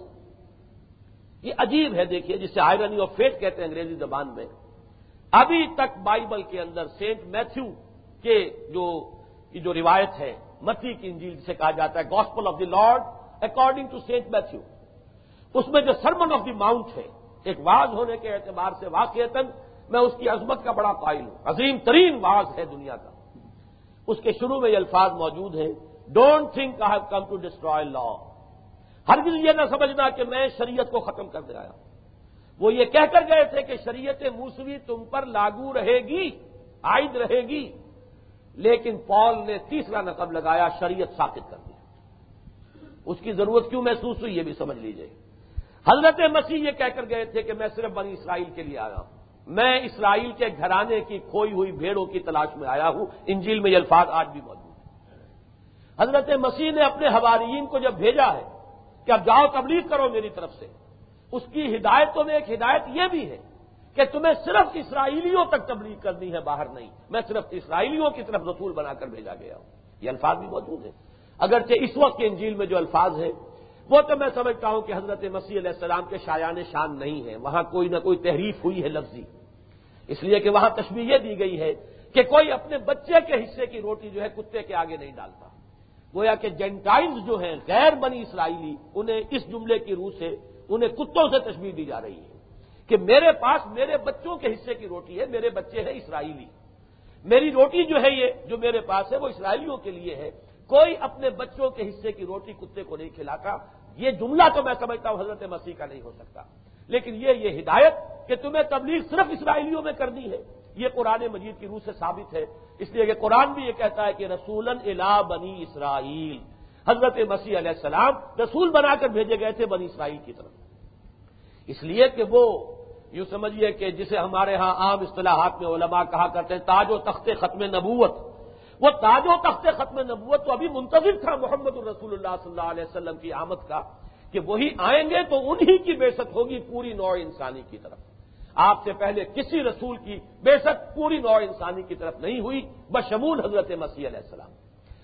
یہ عجیب ہے، دیکھیے جسے آئرنی آف فیٹ کہتے ہیں انگریزی زبان میں. ابھی تک بائبل کے اندر سینٹ میتھیو کے جو روایت ہے، متی کی انجیل جسے کہا جاتا ہے gospel of the lord according to saint Matthew, اس میں جو سرمن آف دی ماؤنٹ ہے، ایک واعظ ہونے کے اعتبار سے واقعتاً میں اس کی عظمت کا بڑا قائل ہوں. عظیم ترین واعظ ہے دنیا کا. اس کے شروع میں یہ الفاظ موجود ہیں، don't think I have come to destroy law. ہرگز یہ نہ سمجھنا کہ میں شریعت کو ختم کر دے آیا. وہ یہ کہہ کر گئے تھے کہ شریعت موسوی تم پر لاگو رہے گی، عائد رہے گی. لیکن پال نے تیسرا نقب لگایا، شریعت ساقط کر دی. اس کی ضرورت کیوں محسوس ہوئی یہ بھی سمجھ لیجئے. حضرت مسیح یہ کہہ کر گئے تھے کہ میں صرف بنی اسرائیل کے لیے آیا ہوں، میں اسرائیل کے گھرانے کی کھوئی ہوئی بھیڑوں کی تلاش میں آیا ہوں. انجیل میں یہ الفاظ آج بھی موجود ہیں. حضرت مسیح نے اپنے حواریین کو جب بھیجا ہے کہ اب جاؤ تبلیغ کرو میری طرف سے، اس کی ہدایتوں میں ایک ہدایت یہ بھی ہے کہ تمہیں صرف اسرائیلیوں تک تبلیغ کرنی ہے، باہر نہیں. میں صرف اسرائیلیوں کی طرف رسول بنا کر بھیجا گیا ہوں. یہ الفاظ بھی موجود ہیں. اگرچہ اس وقت کے انجیل میں جو الفاظ ہیں وہ تو میں سمجھتا ہوں کہ حضرت مسیح علیہ السلام کے شایان شان نہیں ہے، وہاں کوئی نہ کوئی تحریف ہوئی ہے لفظی، اس لیے کہ وہاں تشبیہ یہ دی گئی ہے کہ کوئی اپنے بچے کے حصے کی روٹی جو ہے کتے کے آگے نہیں ڈالتا۔ گویا کہ جینٹائلز جو ہیں غیر بنی اسرائیلی، انہیں اس جملے کی روح سے انہیں کتوں سے تشبیہ دی جا رہی ہے کہ میرے پاس میرے بچوں کے حصے کی روٹی ہے، میرے بچے ہیں اسرائیلی، میری روٹی جو ہے یہ جو میرے پاس ہے وہ اسرائیلیوں کے لیے ہے، کوئی اپنے بچوں کے حصے کی روٹی کتے کو نہیں کھلاتا۔ یہ جملہ تو میں سمجھتا ہوں حضرت مسیح کا نہیں ہو سکتا، لیکن یہ ہدایت کہ تمہیں تبلیغ صرف اسرائیلیوں میں کرنی ہے، یہ قرآن مجید کی روح سے ثابت ہے، اس لیے کہ قرآن بھی یہ کہتا ہے کہ رسولاً الی بنی اسرائیل، حضرت مسیح علیہ السلام رسول بنا کر بھیجے گئے تھے بنی اسرائیل کی طرف، اس لیے کہ وہ یوں سمجھیے کہ جسے ہمارے ہاں عام اصطلاحات میں علماء کہا کرتے ہیں تاج و تخت ختم نبوت، وہ تاج و تخت ختم نبوت تو ابھی منتظر تھا محمد الرسول اللہ صلی اللہ علیہ وسلم کی آمد کا، کہ وہی آئیں گے تو انہی کی بعثت ہوگی پوری نوع انسانی کی طرف۔ آپ سے پہلے کسی رسول کی بعثت پوری نوع انسانی کی طرف نہیں ہوئی بشمول حضرت مسیح علیہ السلام۔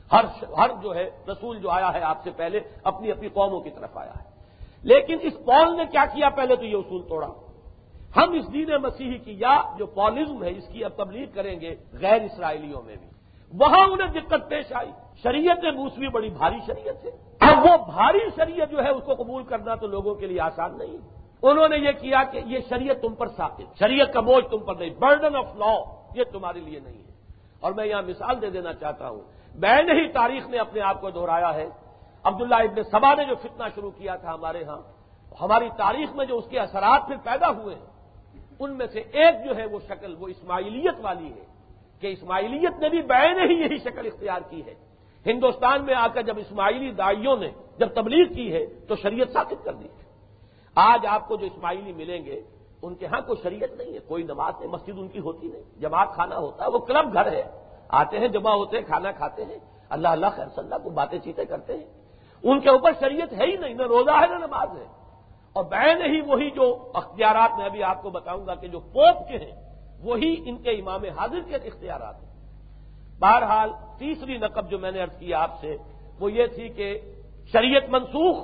ہر جو ہے رسول جو آیا ہے آپ سے پہلے اپنی اپنی قوموں کی طرف آیا ہے، لیکن اس پال نے کیا کیا؟ پہلے تو یہ اصول توڑا، ہم اس دین مسیحی کی یا جو پالزم ہے اس کی اب تبلیغ کریں گے غیر اسرائیلیوں میں بھی، وہاں انہیں دقت پیش آئی، شریعت موسوی بڑی بھاری شریعت ہے، اب وہ بھاری شریعت جو ہے اس کو قبول کرنا تو لوگوں کے لیے آسان نہیں، انہوں نے یہ کیا کہ یہ شریعت تم پر ثابت، شریعت کا بوجھ تم پر نہیں، برڈن آف لا یہ تمہارے لیے نہیں ہے۔ اور میں یہاں مثال دے دینا چاہتا ہوں، میں نے ہی تاریخ میں اپنے آپ کو دہرایا ہے، عبداللہ ابن سبا نے جو فتنہ شروع کیا تھا ہمارے ہاں، ہماری تاریخ میں جو اس کے اثرات پھر پیدا ہوئے ہیں، ان میں سے ایک جو ہے وہ شکل وہ اسماعیلیت والی ہے، کہ اسماعیلیت نے بھی بعین ہی یہی شکل اختیار کی ہے۔ ہندوستان میں آ کر جب اسماعیلی داعیوں نے جب تبلیغ کی ہے تو شریعت ثابت کر دی ہے۔ آج آپ کو جو اسماعیلی ملیں گے ان کے ہاں کوئی شریعت نہیں ہے، کوئی نماز نہیں، مسجد ان کی ہوتی نہیں، جماعت خانہ ہوتا ہے، وہ کلب گھر ہے، آتے ہیں جمع ہوتے ہیں کھانا کھاتے ہیں، اللہ اللہ خیر صلی اللہ کو باتیں چیتیں کرتے ہیں، ان کے اوپر شریعت ہے ہی نہیں، نہ روزہ ہے نہ نماز ہے، اور بعین ہی وہی جو اختیارات میں ابھی آپ کو بتاؤں گا کہ جو پوپ کے ہیں وہی ان کے امام حاضر کے اختیارات ہیں۔ بہرحال تیسری نقب جو میں نے عرض کیا آپ سے وہ یہ تھی کہ شریعت منسوخ،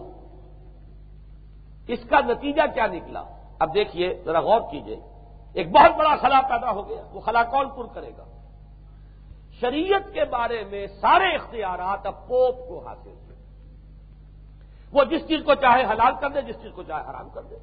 اس کا نتیجہ کیا نکلا؟ اب دیکھیے ذرا غور کیجئے، ایک بہت بڑا خلا پیدا ہو گیا، وہ خلا کون پر کرے گا؟ شریعت کے بارے میں سارے اختیارات اب پوپ کو حاصل تھے، وہ جس چیز کو چاہے حلال کر دے، جس چیز کو چاہے حرام کر دے،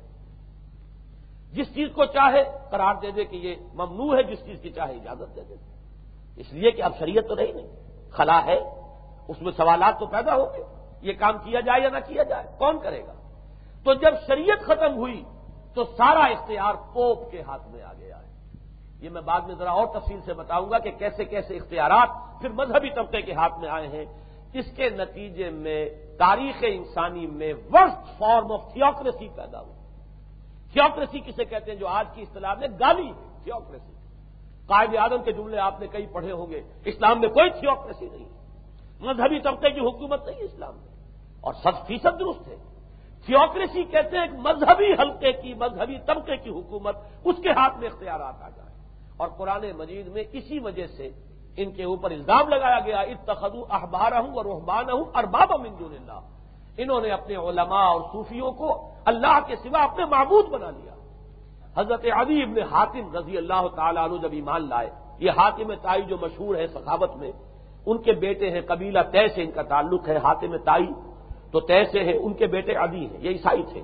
جس چیز کو چاہے قرار دے دے کہ یہ ممنوع ہے، جس چیز کی چاہے اجازت دے دے، اس لیے کہ اب شریعت تو رہی نہیں، خلا ہے، اس میں سوالات تو پیدا ہو گئے، یہ کام کیا جائے یا نہ کیا جائے، کون کرے گا؟ تو جب شریعت ختم ہوئی تو سارا اختیار پوپ کے ہاتھ میں آ گیا ہے۔ یہ میں بعد میں ذرا اور تفصیل سے بتاؤں گا کہ کیسے کیسے اختیارات پھر مذہبی طبقے کے ہاتھ میں آئے ہیں۔ اس کے نتیجے میں تاریخ انسانی میں ورسٹ فارم آف تھیوکریسی پیدا ہوئی۔ تھیوکریسی کسے کہتے ہیں؟ جو آج کی اصطلاح میں گالی ہے، تھیوکریسی۔ قائد اعظم کے جملے آپ نے کئی پڑھے ہوں گے، اسلام میں کوئی تھیوکریسی نہیں، مذہبی طبقے کی حکومت نہیں اسلام میں، اور 100% درست ہے۔ تھیوکریسی کہتے ہیں ایک مذہبی حلقے کی، مذہبی طبقے کی حکومت، اس کے ہاتھ میں اختیارات آ جائیں، اور قرآن مجید میں اسی وجہ سے ان کے اوپر الزام لگایا گیا اتخذوا احبارهم ورهبانهم اربابا من دون اللہ، انہوں نے اپنے علماء اور صوفیوں کو اللہ کے سوا اپنے معبود بنا لیا۔ حضرت عدی ابن حاتم رضی اللہ تعالیٰ عنہ جب ایمان لائے، یہ حاتم طائی جو مشہور ہے سخاوت میں، ان کے بیٹے ہیں، قبیلہ طے سے ان کا تعلق ہے، حاتم طائی تو طے سے ہے، ان کے بیٹے عدی ہیں، یہ عیسائی تھے۔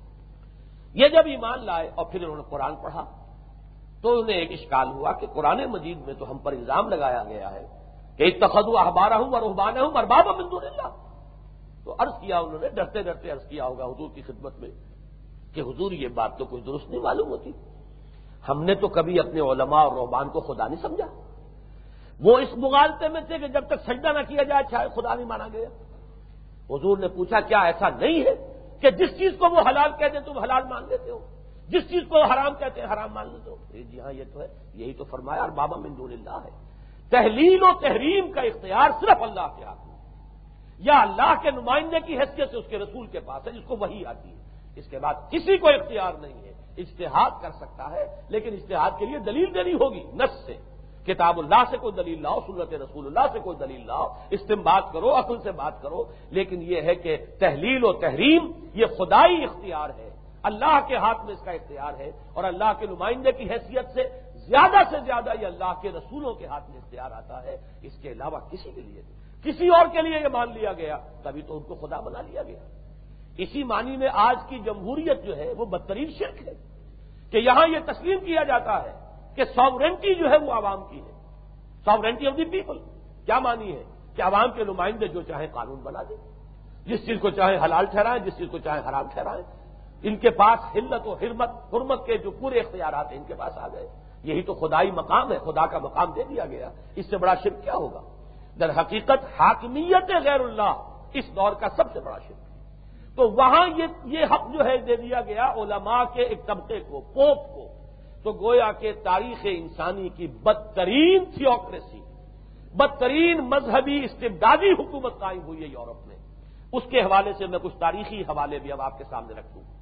یہ جب ایمان لائے اور پھر انہوں نے قرآن پڑھا تو انہیں ایک اشکال ہوا کہ قرآن مجید میں تو ہم پر الزام لگایا گیا ہے کہ اتخذوا احبارهم ورهبانهم اربابا من دون اللہ، تو عرض کیا انہوں نے، ڈرتے ڈرتے عرض کیا ہوگا حضور کی خدمت میں کہ حضور یہ بات تو کوئی درست نہیں معلوم ہوتی، ہم نے تو کبھی اپنے علماء اور رہبان کو خدا نہیں سمجھا، وہ اس مغالطے میں تھے کہ جب تک سجدہ نہ کیا جائے شاید خدا نہیں مانا گیا۔ حضور نے پوچھا کیا ایسا نہیں ہے کہ جس چیز کو وہ حلال کہتے تم حلال مان لیتے ہو، جس چیز کو حرام کہتے ہیں حرام مان لیتے ہو؟ جی ہاں یہ تو ہے، یہی تو فرمایا اربابا من دون اللہ ہے۔ تحلیل و تحریم کا اختیار صرف اللہ کے ہاتھ میں، یا اللہ کے نمائندے کی حیثیت سے اس کے رسول کے پاس ہے جس کو وحی آتی ہے، اس کے بعد کسی کو اختیار نہیں ہے۔ اجتہاد کر سکتا ہے لیکن اجتہاد کے لیے دلیل دینی ہوگی نص سے، کتاب اللہ سے کوئی دلیل لاؤ، سنت رسول اللہ سے کوئی دلیل لاؤ، استنباط کرو، عقل سے بات کرو، لیکن یہ ہے کہ تحلیل و تحریم یہ خدائی اختیار ہے، اللہ کے ہاتھ میں اس کا اختیار ہے، اور اللہ کے نمائندے کی حیثیت سے زیادہ یہ اللہ کے رسولوں کے ہاتھ میں اختیار آتا ہے، اس کے علاوہ کسی کے لیے نہیں، کسی اور کے لیے یہ مان لیا گیا تبھی تو ان کو خدا بنا لیا گیا۔ اسی معنی میں آج کی جمہوریت جو ہے وہ بدترین شرک ہے کہ یہاں یہ تسلیم کیا جاتا ہے کہ ساورنٹی جو ہے وہ عوام کی ہے، ساورنٹی آف دی پیپل کیا معنی ہے کہ عوام کے نمائندے جو چاہے قانون بنا دیں، جس چیز کو چاہے حلال ٹھہرائیں، جس چیز کو چاہے حرام ٹھہرائیں، ان کے پاس حلت و حرمت کے جو پورے اختیارات ہیں ان کے پاس آ گئے۔ یہی تو خدائی مقام ہے، خدا کا مقام دے دیا گیا، اس سے بڑا شرک کیا ہوگا؟ در حقیقت حاکمیت غیر اللہ اس دور کا سب سے بڑا شرک ہے۔ تو وہاں یہ حق جو ہے دے دیا گیا علماء کے ایک طبقے کو، پوپ کو، تو گویا کہ تاریخ انسانی کی بدترین تھیوکریسی، بدترین مذہبی استبدادی حکومت قائم ہوئی ہے یورپ میں۔ اس کے حوالے سے میں کچھ تاریخی حوالے بھی اب آپ کے سامنے رکھ دوں۔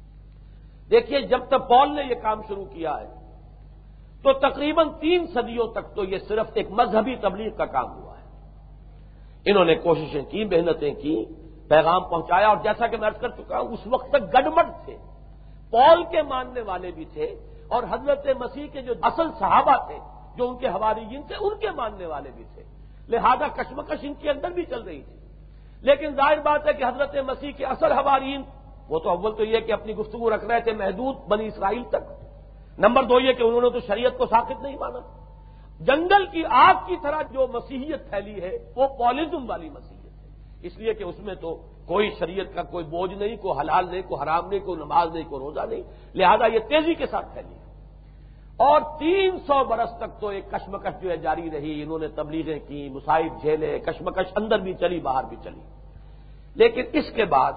دیکھیے، جب تک پال نے یہ کام شروع کیا ہے تو تقریباً 3 صدیوں تک تو یہ صرف ایک مذہبی تبلیغ کا کام ہوا ہے۔ انہوں نے کوششیں کی، محنتیں کی، پیغام پہنچایا، اور جیسا کہ میں عرض کر چکا ہوں اس وقت تک گڈمڈ تھے، پال کے ماننے والے بھی تھے اور حضرت مسیح کے جو اصل صحابہ تھے جو ان کے حواریین تھے ان کے ماننے والے بھی تھے، لہذا کشمکش ان کے اندر بھی چل رہی تھی۔ لیکن ظاہر بات ہے کہ حضرت مسیح کے اصل حواریین وہ تو اول تو یہ کہ اپنی گفتگو رکھ رہے تھے محدود بنی اسرائیل تک، نمبر 2 یہ کہ انہوں نے تو شریعت کو ساقط نہیں مانا۔ جنگل کی آگ کی طرح جو مسیحیت پھیلی ہے وہ پالزم والی مسیحیت ہے، اس لیے کہ اس میں تو کوئی شریعت کا کوئی بوجھ نہیں، کوئی حلال نہیں، کوئی حرام نہیں، کوئی نماز نہیں، کوئی روزہ نہیں، لہذا یہ تیزی کے ساتھ پھیلی ہے۔ اور 300 برس تک تو ایک کشمکش جو ہے جاری رہی، انہوں نے تبلیغیں کی، مصائب جھیلے، کشمکش اندر بھی چلی باہر بھی چلی۔ لیکن اس کے بعد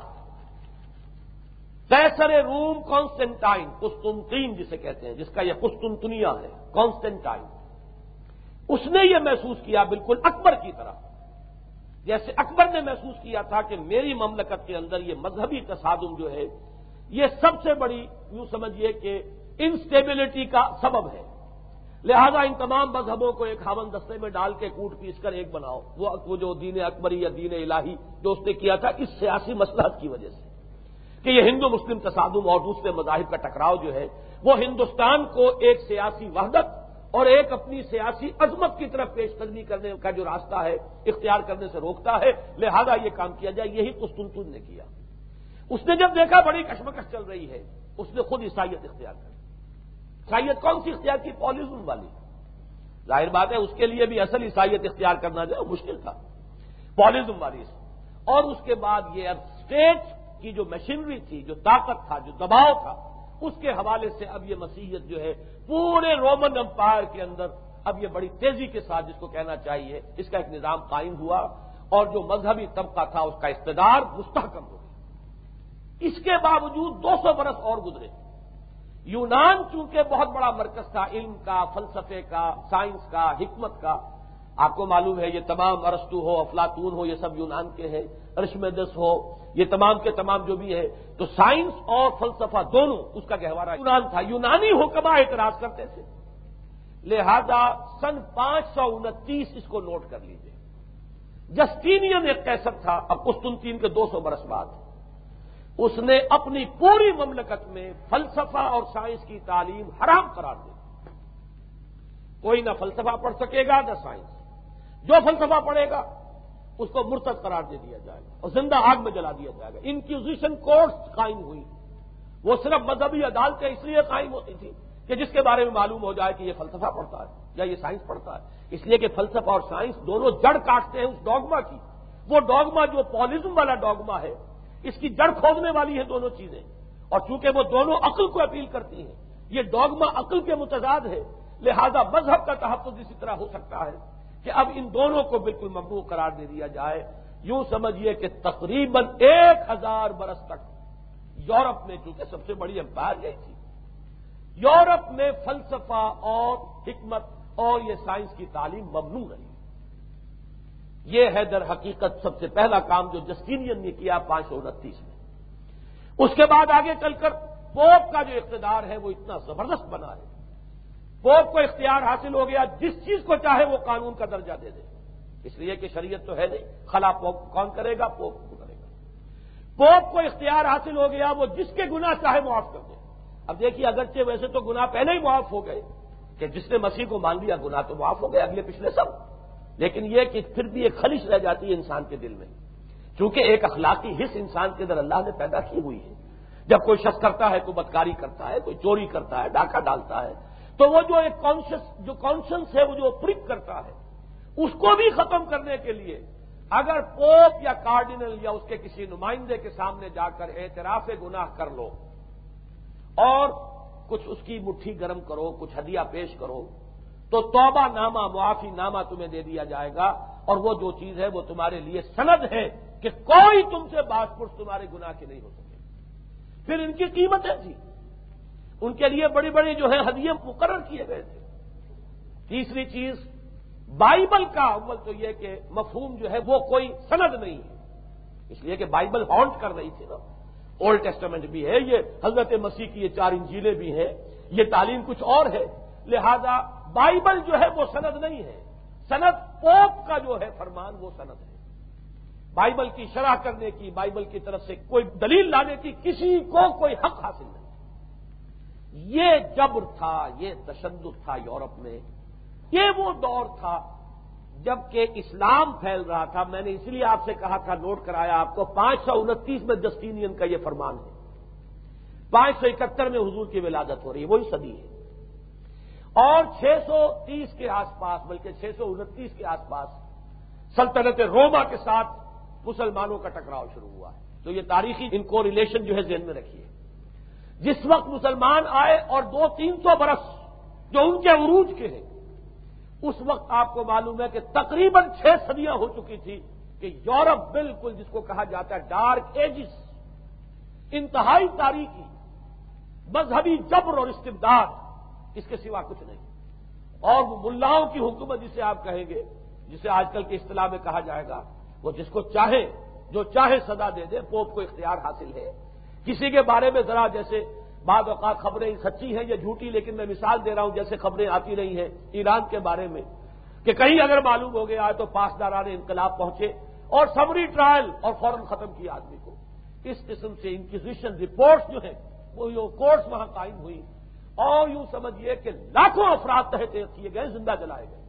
قیصر روم کانسٹنٹائن، قسطنطین جسے کہتے ہیں، جس کا یہ قسطنطنیہ ہے، کانسٹنٹائن، اس نے یہ محسوس کیا بالکل اکبر کی طرح، جیسے اکبر نے محسوس کیا تھا کہ میری مملکت کے اندر یہ مذہبی تصادم جو ہے یہ سب سے بڑی یوں سمجھیے کہ انسٹیبلٹی کا سبب ہے، لہذا ان تمام مذہبوں کو ایک ہاون دستے میں ڈال کے کوٹ پیس کر ایک بناؤ۔ وہ جو دین اکبری یا دین الہی جو اس نے کیا تھا اس سیاسی مصلحت کی وجہ سے کہ یہ ہندو مسلم تصادم اور دوسرے مذاہب کا ٹکراؤ جو ہے وہ ہندوستان کو ایک سیاسی وحدت اور ایک اپنی سیاسی عظمت کی طرف پیش قدمی کرنے کا جو راستہ ہے اختیار کرنے سے روکتا ہے، لہذا یہ کام کیا جائے۔ یہی قسطنطین نے کیا۔ اس نے جب دیکھا بڑی کشمکش چل رہی ہے اس نے خود عیسائیت اختیار کر۔ عیسائیت کون سی اختیار کی؟ پالزم والی۔ ظاہر بات ہے اس کے لیے بھی اصل عیسائیت اختیار کرنا جو ہے مشکل تھا، پالزم والی۔ اور اس کے بعد یہ اب اسٹیٹ کی جو مشینری تھی، جو طاقت تھا، جو دباؤ تھا، اس کے حوالے سے اب یہ مسیحیت جو ہے پورے رومن امپائر کے اندر اب یہ بڑی تیزی کے ساتھ جس کو کہنا چاہیے اس کا ایک نظام قائم ہوا، اور جو مذہبی طبقہ تھا اس کا اقتدار مستحکم ہو گیا۔ اس کے باوجود 200 برس اور گزرے۔ یونان چونکہ بہت بڑا مرکز تھا علم کا، فلسفے کا، سائنس کا، حکمت کا، آپ کو معلوم ہے یہ تمام ارسطو ہو، افلاطون ہو، یہ سب یونان کے ہیں، ارشمیدس ہو، یہ تمام کے تمام جو بھی ہے، تو سائنس اور فلسفہ دونوں اس کا گہوارہ یونان تھا۔ یونانی حکما اعتراض کرتے تھے، لہذا سن 529 اس کو نوٹ کر لیجئے، جسٹینین ایک قیصر تھا، اب قسطنطین کے 200 برس بعد، اس نے اپنی پوری مملکت میں فلسفہ اور سائنس کی تعلیم حرام قرار دی۔ کوئی نہ فلسفہ پڑھ سکے گا نہ سائنس، جو فلسفہ پڑھے گا اس کو مرتد قرار دے دیا جائے گا اور زندہ آگ میں جلا دیا جائے گا۔ انکوزیشن کورٹس قائم ہوئی، وہ صرف مذہبی عدالتیں اس لیے قائم ہوتی تھی کہ جس کے بارے میں معلوم ہو جائے کہ یہ فلسفہ پڑھتا ہے یا یہ سائنس پڑھتا ہے، اس لیے کہ فلسفہ اور سائنس دونوں جڑ کاٹتے ہیں اس ڈوگما کی۔ وہ ڈوگما جو پالزم والا ڈوگما ہے اس کی جڑ کھودنے والی ہے دونوں چیزیں، اور چونکہ وہ دونوں عقل کو اپیل کرتی ہیں، یہ ڈوگما عقل کے متضاد ہے، لہذا مذہب کا تحفظ اسی طرح ہو سکتا ہے کہ اب ان دونوں کو بالکل ممنوع قرار دے دیا جائے۔ یوں سمجھیے کہ تقریباً 1000 برس تک یورپ میں، چونکہ سب سے بڑی امپائر یہی تھی، یورپ میں فلسفہ اور حکمت اور یہ سائنس کی تعلیم ممنوع رہی۔ یہ ہے در حقیقت سب سے پہلا کام جو جسٹینین نے کیا 529 میں۔ اس کے بعد آگے چل کر پوپ کا جو اقتدار ہے وہ اتنا زبردست بنا ہے پوپ کو اختیار حاصل ہو گیا جس چیز کو چاہے وہ قانون کا درجہ دے دے، اس لیے کہ شریعت تو ہے نہیں، خلا پوپ کون کرے گا؟ پوپ کو کرے گا۔ پوپ کو اختیار حاصل ہو گیا وہ جس کے گناہ چاہے معاف کر دے۔ اب دیکھیے اگرچہ ویسے تو گناہ پہلے ہی معاف ہو گئے کہ جس نے مسیح کو مان لیا گناہ تو معاف ہو گئے اگلے پچھلے سب، لیکن یہ کہ پھر بھی ایک خلش رہ جاتی ہے انسان کے دل میں، چونکہ ایک اخلاقی حص انسان کے اندر اللہ نے پیدا کی ہوئی ہے۔ جب کوئی شخص کرتا ہے، کوئی بدکاری کرتا ہے، کوئی چوری کرتا ہے، ڈاکہ ڈالتا ہے، تو وہ جو ایک کانشنس ہے، وہ جو پرک کرتا ہے، اس کو بھی ختم کرنے کے لیے اگر پوپ یا کارڈینل یا اس کے کسی نمائندے کے سامنے جا کر اعتراف گناہ کر لو اور کچھ اس کی مٹھی گرم کرو، کچھ ہدیہ پیش کرو، تو توبہ نامہ، معافی نامہ تمہیں دے دیا جائے گا، اور وہ جو چیز ہے وہ تمہارے لیے سند ہے کہ کوئی تم سے باز پرس تمہارے گناہ کے نہیں ہو سکے۔ پھر ان کی قیمتیں تھیں، ان کے لیے بڑی بڑی جو ہے ہدیے مقرر کیے گئے تھے۔ تیسری چیز، بائبل کا اول تو یہ کہ مفہوم جو ہے وہ کوئی سند نہیں ہے، اس لیے کہ بائبل ہانٹ کر رہی تھی نا، اولڈ ٹیسٹامنٹ بھی ہے، یہ حضرت مسیح کی یہ 4 انجیلیں بھی ہیں، یہ تعلیم کچھ اور ہے، لہذا بائبل جو ہے وہ سند نہیں ہے، سند پوپ کا جو ہے فرمان وہ سند ہے۔ بائبل کی شرح کرنے کی، بائبل کی طرف سے کوئی دلیل لانے کی کسی کو کوئی حق حاصل نہیں۔ یہ جبر تھا، یہ تشدد تھا یورپ میں، یہ وہ دور تھا جبکہ اسلام پھیل رہا تھا۔ میں نے اس لیے آپ سے کہا تھا، نوٹ کرایا آپ کو، 529 میں جسٹینین کا یہ فرمان ہے، 571 میں حضور کی ولادت ہو رہی ہے، وہی صدی ہے، اور 630 کے آس پاس، بلکہ 629 کے آس پاس سلطنت روما کے ساتھ مسلمانوں کا ٹکراؤ شروع ہوا ہے۔ تو یہ تاریخی ان کو ریلیشن جو ہے ذہن میں رکھیے۔ جس وقت مسلمان آئے اور 200-300 برس جو ان کے عروج کے ہیں، اس وقت آپ کو معلوم ہے کہ تقریباً 6 صدیاں ہو چکی تھی کہ یورپ بالکل جس کو کہا جاتا ہے ڈارک ایجز، انتہائی تاریخی، مذہبی جبر اور استبداد، اس کے سوا کچھ نہیں، اور وہ ملاؤں کی حکومت جسے آپ کہیں گے، جسے آج کل کی اصطلاح میں کہا جائے گا، وہ جس کو چاہے جو چاہے سزا دے دے، پوپ کو اختیار حاصل ہے۔ کسی کے بارے میں ذرا جیسے بعض اوقات خبریں سچی ہیں یا جھوٹی، لیکن میں مثال دے رہا ہوں جیسے خبریں آتی رہی ہیں ایران کے بارے میں کہ کہیں اگر معلوم ہو گیا ہے تو پاسداران انقلاب پہنچے اور سمری ٹرائل اور فوراً ختم کیا آدمی کو۔ اس قسم سے انکوزیشن رپورٹس جو ہیں وہ کورٹس وہاں قائم ہوئی، اور یوں سمجھیے کہ لاکھوں افراد تحت کیے گئے، زندہ جلائے گئے۔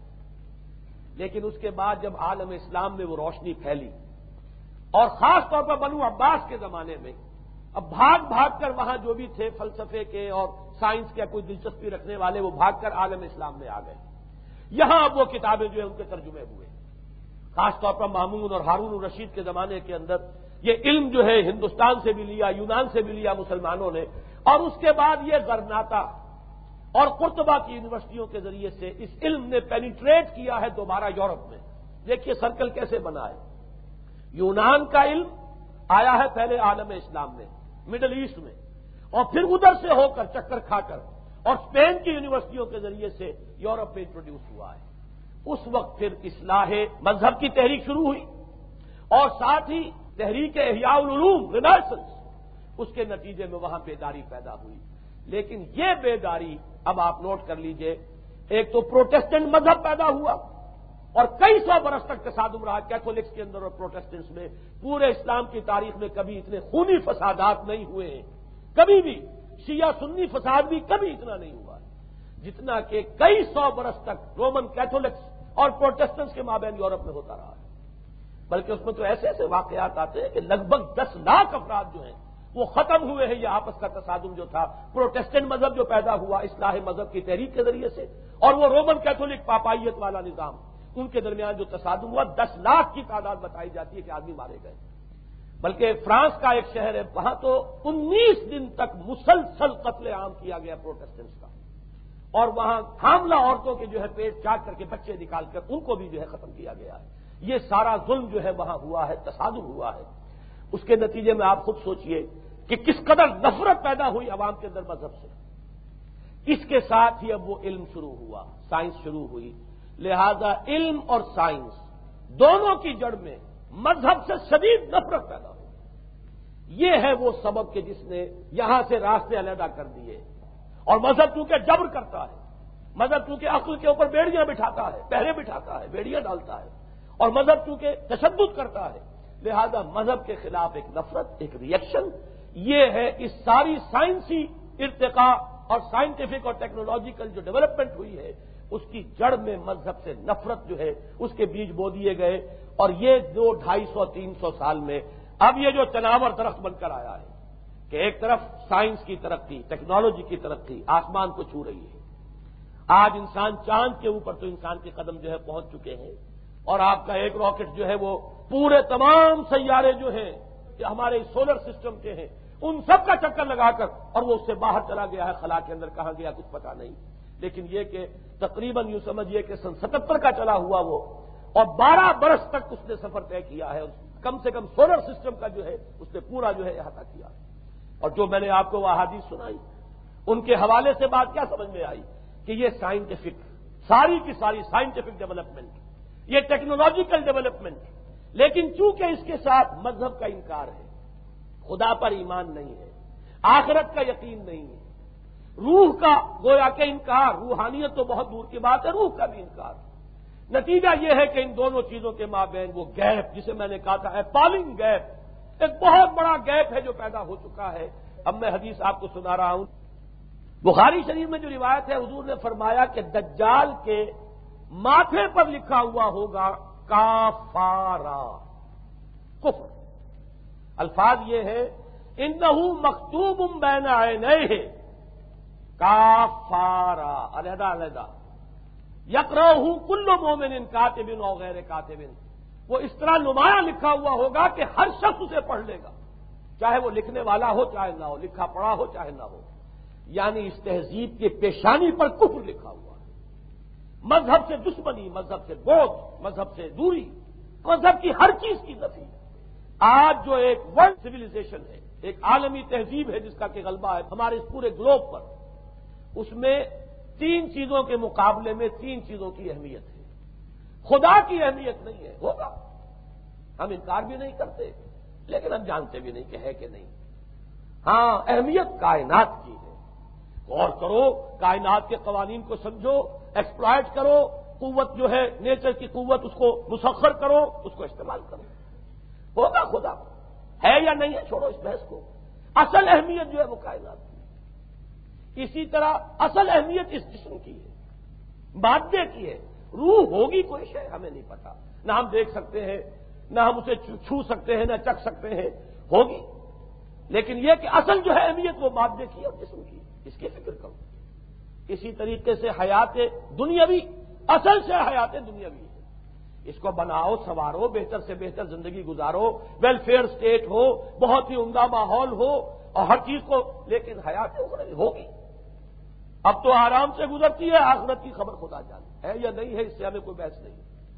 لیکن اس کے بعد جب عالم اسلام میں وہ روشنی پھیلی، اور خاص طور پر بنو عباس کے زمانے میں، اب بھاگ بھاگ کر وہاں جو بھی تھے فلسفے کے اور سائنس کے کوئی دلچسپی رکھنے والے، وہ بھاگ کر عالم اسلام میں آ گئے۔ یہاں اب وہ کتابیں جو ہیں ان کے ترجمے ہوئے، خاص طور پر مامون اور ہارون الرشید کے زمانے کے اندر یہ علم جو ہے ہندوستان سے بھی لیا، یونان سے بھی لیا مسلمانوں نے، اور اس کے بعد یہ غرناطہ اور قرطبہ کی یونیورسٹیوں کے ذریعے سے اس علم نے پینیٹریٹ کیا ہے دوبارہ یورپ میں۔ دیکھیے سرکل کیسے بنا ہے، یونان کا علم آیا ہے پہلے عالم اسلام میں، مڈل ایسٹ میں، اور پھر ادھر سے ہو کر چکر کھا کر اور اسپین کی یونیورسٹیوں کے ذریعے سے یورپ میں انٹروڈیوس ہوا ہے۔ اس وقت پھر اصلاح مذہب کی تحریک شروع ہوئی، اور ساتھ ہی تحریک احیاء العلوم رینیسنس، اس کے نتیجے میں وہاں بیداری پیدا ہوئی۔ لیکن یہ بیداری اب آپ نوٹ کر لیجئے، ایک تو پروٹیسٹنٹ مذہب پیدا ہوا اور کئی سو برس تک تصادم رہا کیتھولکس کے اندر اور پروٹیسٹنٹس میں۔ پورے اسلام کی تاریخ میں کبھی اتنے خونی فسادات نہیں ہوئے ہیں، کبھی بھی شیعہ سنی فساد بھی کبھی اتنا نہیں ہوا جتنا کہ کئی سو برس تک رومن کیتھولکس اور پروٹیسٹنٹس کے مابین یورپ میں ہوتا رہا ہے۔ بلکہ اس میں تو ایسے ایسے واقعات آتے ہیں کہ لگ بھگ 10 لاکھ افراد جو ہیں وہ ختم ہوئے ہیں۔ یہ آپس کا تصادم جو تھا، پروٹیسٹنٹ مذہب جو پیدا ہوا اصلاح مذہب کی تحریک کے ذریعے سے، اور وہ رومن کیتھولک پاپائیت والا نظام، ان کے درمیان جو تصادم ہوا، 10 لاکھ کی تعداد بتائی جاتی ہے کہ آدمی مارے گئے۔ بلکہ فرانس کا ایک شہر ہے، وہاں تو 19 دن تک مسلسل قتل عام کیا گیا پروٹیسٹنٹس کا، اور وہاں حاملہ عورتوں کے جو ہے پیٹ چاک کر کے بچے نکال کر ان کو بھی جو ہے ختم کیا گیا ہے۔ یہ سارا ظلم جو ہے وہاں ہوا ہے، تصادم ہوا ہے۔ اس کے نتیجے میں آپ خود سوچئے کہ کس قدر نفرت پیدا ہوئی عوام کے اندر مذہب سے۔ اس کے ساتھ ہی اب وہ علم شروع ہوا، سائنس شروع ہوئی، لہذا علم اور سائنس دونوں کی جڑ میں مذہب سے شدید نفرت پیدا ہوئی۔ یہ ہے وہ سبب کہ جس نے یہاں سے راستے علیحدہ کر دیے، اور مذہب چونکہ جبر کرتا ہے مذہب چونکہ عقل کے اوپر بیڑیاں بٹھاتا ہے، پہرے بٹھاتا ہے، بیڑیاں ڈالتا ہے، اور مذہب چونکہ تشدد کرتا ہے، لہذا مذہب کے خلاف ایک نفرت، ایک ریئیکشن، یہ ہے کہ ساری سائنسی ارتقاء اور سائنٹیفک اور ٹیکنالوجیکل جو ڈیولپمنٹ ہوئی ہے اس کی جڑ میں مذہب سے نفرت جو ہے اس کے بیج بو دیے گئے، اور یہ 200-250-300 سال میں اب یہ جو چناور درخت بن کر آیا ہے کہ ایک طرف سائنس کی ترقی، ٹیکنالوجی کی ترقی آسمان کو چھو رہی ہے، آج انسان چاند کے اوپر تو انسان کے قدم جو ہے پہنچ چکے ہیں، اور آپ کا ایک راکٹ جو ہے وہ پورے تمام سیارے جو ہیں کہ ہمارے سولر سسٹم کے ہیں ان سب کا چکر لگا کر اور وہ اس سے باہر چلا گیا ہے، خلا کے اندر کہاں گیا کچھ پتا نہیں، لیکن یہ کہ تقریباً یوں سمجھیے کہ 77 کا چلا ہوا وہ، اور 12 برس تک اس نے سفر طے کیا ہے، کم سے کم سولر سسٹم کا جو ہے اس نے پورا جو ہے احاطہ کیا، اور جو میں نے آپ کو وہ احادیث سنائی ان کے حوالے سے بات کیا سمجھ میں آئی کہ یہ سائنٹیفک، ساری کی ساری سائنٹیفک ڈیولپمنٹ، یہ ٹیکنالوجیکل ڈیولپمنٹ، لیکن چونکہ اس کے ساتھ مذہب کا انکار ہے، خدا پر ایمان نہیں ہے، آخرت کا یقین نہیں ہے، روح کا گویا کہ انکار، روحانیت تو بہت دور کی بات ہے، روح کا بھی انکار، نتیجہ یہ ہے کہ ان دونوں چیزوں کے مابین وہ گیپ جسے میں نے کہا تھا ایپالنگ گیپ، ایک بہت بڑا گیپ ہے جو پیدا ہو چکا ہے۔ اب میں حدیث آپ کو سنا رہا ہوں، بخاری شریف میں جو روایت ہے حضور نے فرمایا کہ دجال کے ماتھے پر لکھا ہوا ہوگا کافارا، کفر، الفاظ یہ ہے انہ مکتوب بین عینیہ کافارا، علیحدہ علیحدہ، یقرأہ کل مومن کاتب و غیر کاتب، وہ اس طرح نمایاں لکھا ہوا ہوگا کہ ہر شخص اسے پڑھ لے گا، چاہے وہ لکھنے والا ہو چاہے نہ ہو، لکھا پڑھا ہو چاہے نہ ہو، یعنی اس تہذیب کی پیشانی پر کفر لکھا ہوا ہے، مذہب سے دشمنی، مذہب سے بغض، مذہب سے دوری، مذہب کی ہر چیز کی نفی۔ آج جو ایک ورلڈ سویلائزیشن ہے، ایک عالمی تہذیب ہے جس کا کہ غلبہ ہے ہمارے اس پورے گلوب پر، اس میں 3 چیزوں کے مقابلے میں 3 چیزوں کی اہمیت ہے، خدا کی اہمیت نہیں ہے، ہوگا، ہم انکار بھی نہیں کرتے لیکن ہم جانتے بھی نہیں کہ ہے کہ نہیں، ہاں اہمیت کائنات کی ہے، غور کرو، کائنات کے قوانین کو سمجھو، ایکسپلائٹ کرو، قوت جو ہے نیچر کی قوت اس کو مسخر کرو، اس کو استعمال کرو، ہوگا خدا ہے یا نہیں ہے، چھوڑو اس بحث کو، اصل اہمیت جو ہے وہ کائنات کی۔ اسی طرح اصل اہمیت اس جسم کی ہے، مادے کی ہے، روح ہوگی کوئی شے ہمیں نہیں پتا، نہ ہم دیکھ سکتے ہیں، نہ ہم اسے چھو سکتے ہیں، نہ چکھ سکتے ہیں، ہوگی، لیکن یہ کہ اصل جو ہے اہمیت وہ مادے کی اور جسم کی، اس کی فکر کرو۔ اسی طریقے سے حیات دنیاوی، اصل سے حیات دنیاوی ہے، اس کو بناؤ، سنوارو، بہتر سے بہتر زندگی گزارو، ویلفیئر اسٹیٹ ہو، بہت ہی عمدہ ماحول ہو اور ہر چیز کو، لیکن حیات اخروی ہوگی، اب تو آرام سے گزرتی ہے، آخرت کی خبر خدا جانے ہے یا نہیں ہے، اس سے ہمیں کوئی بحث نہیں۔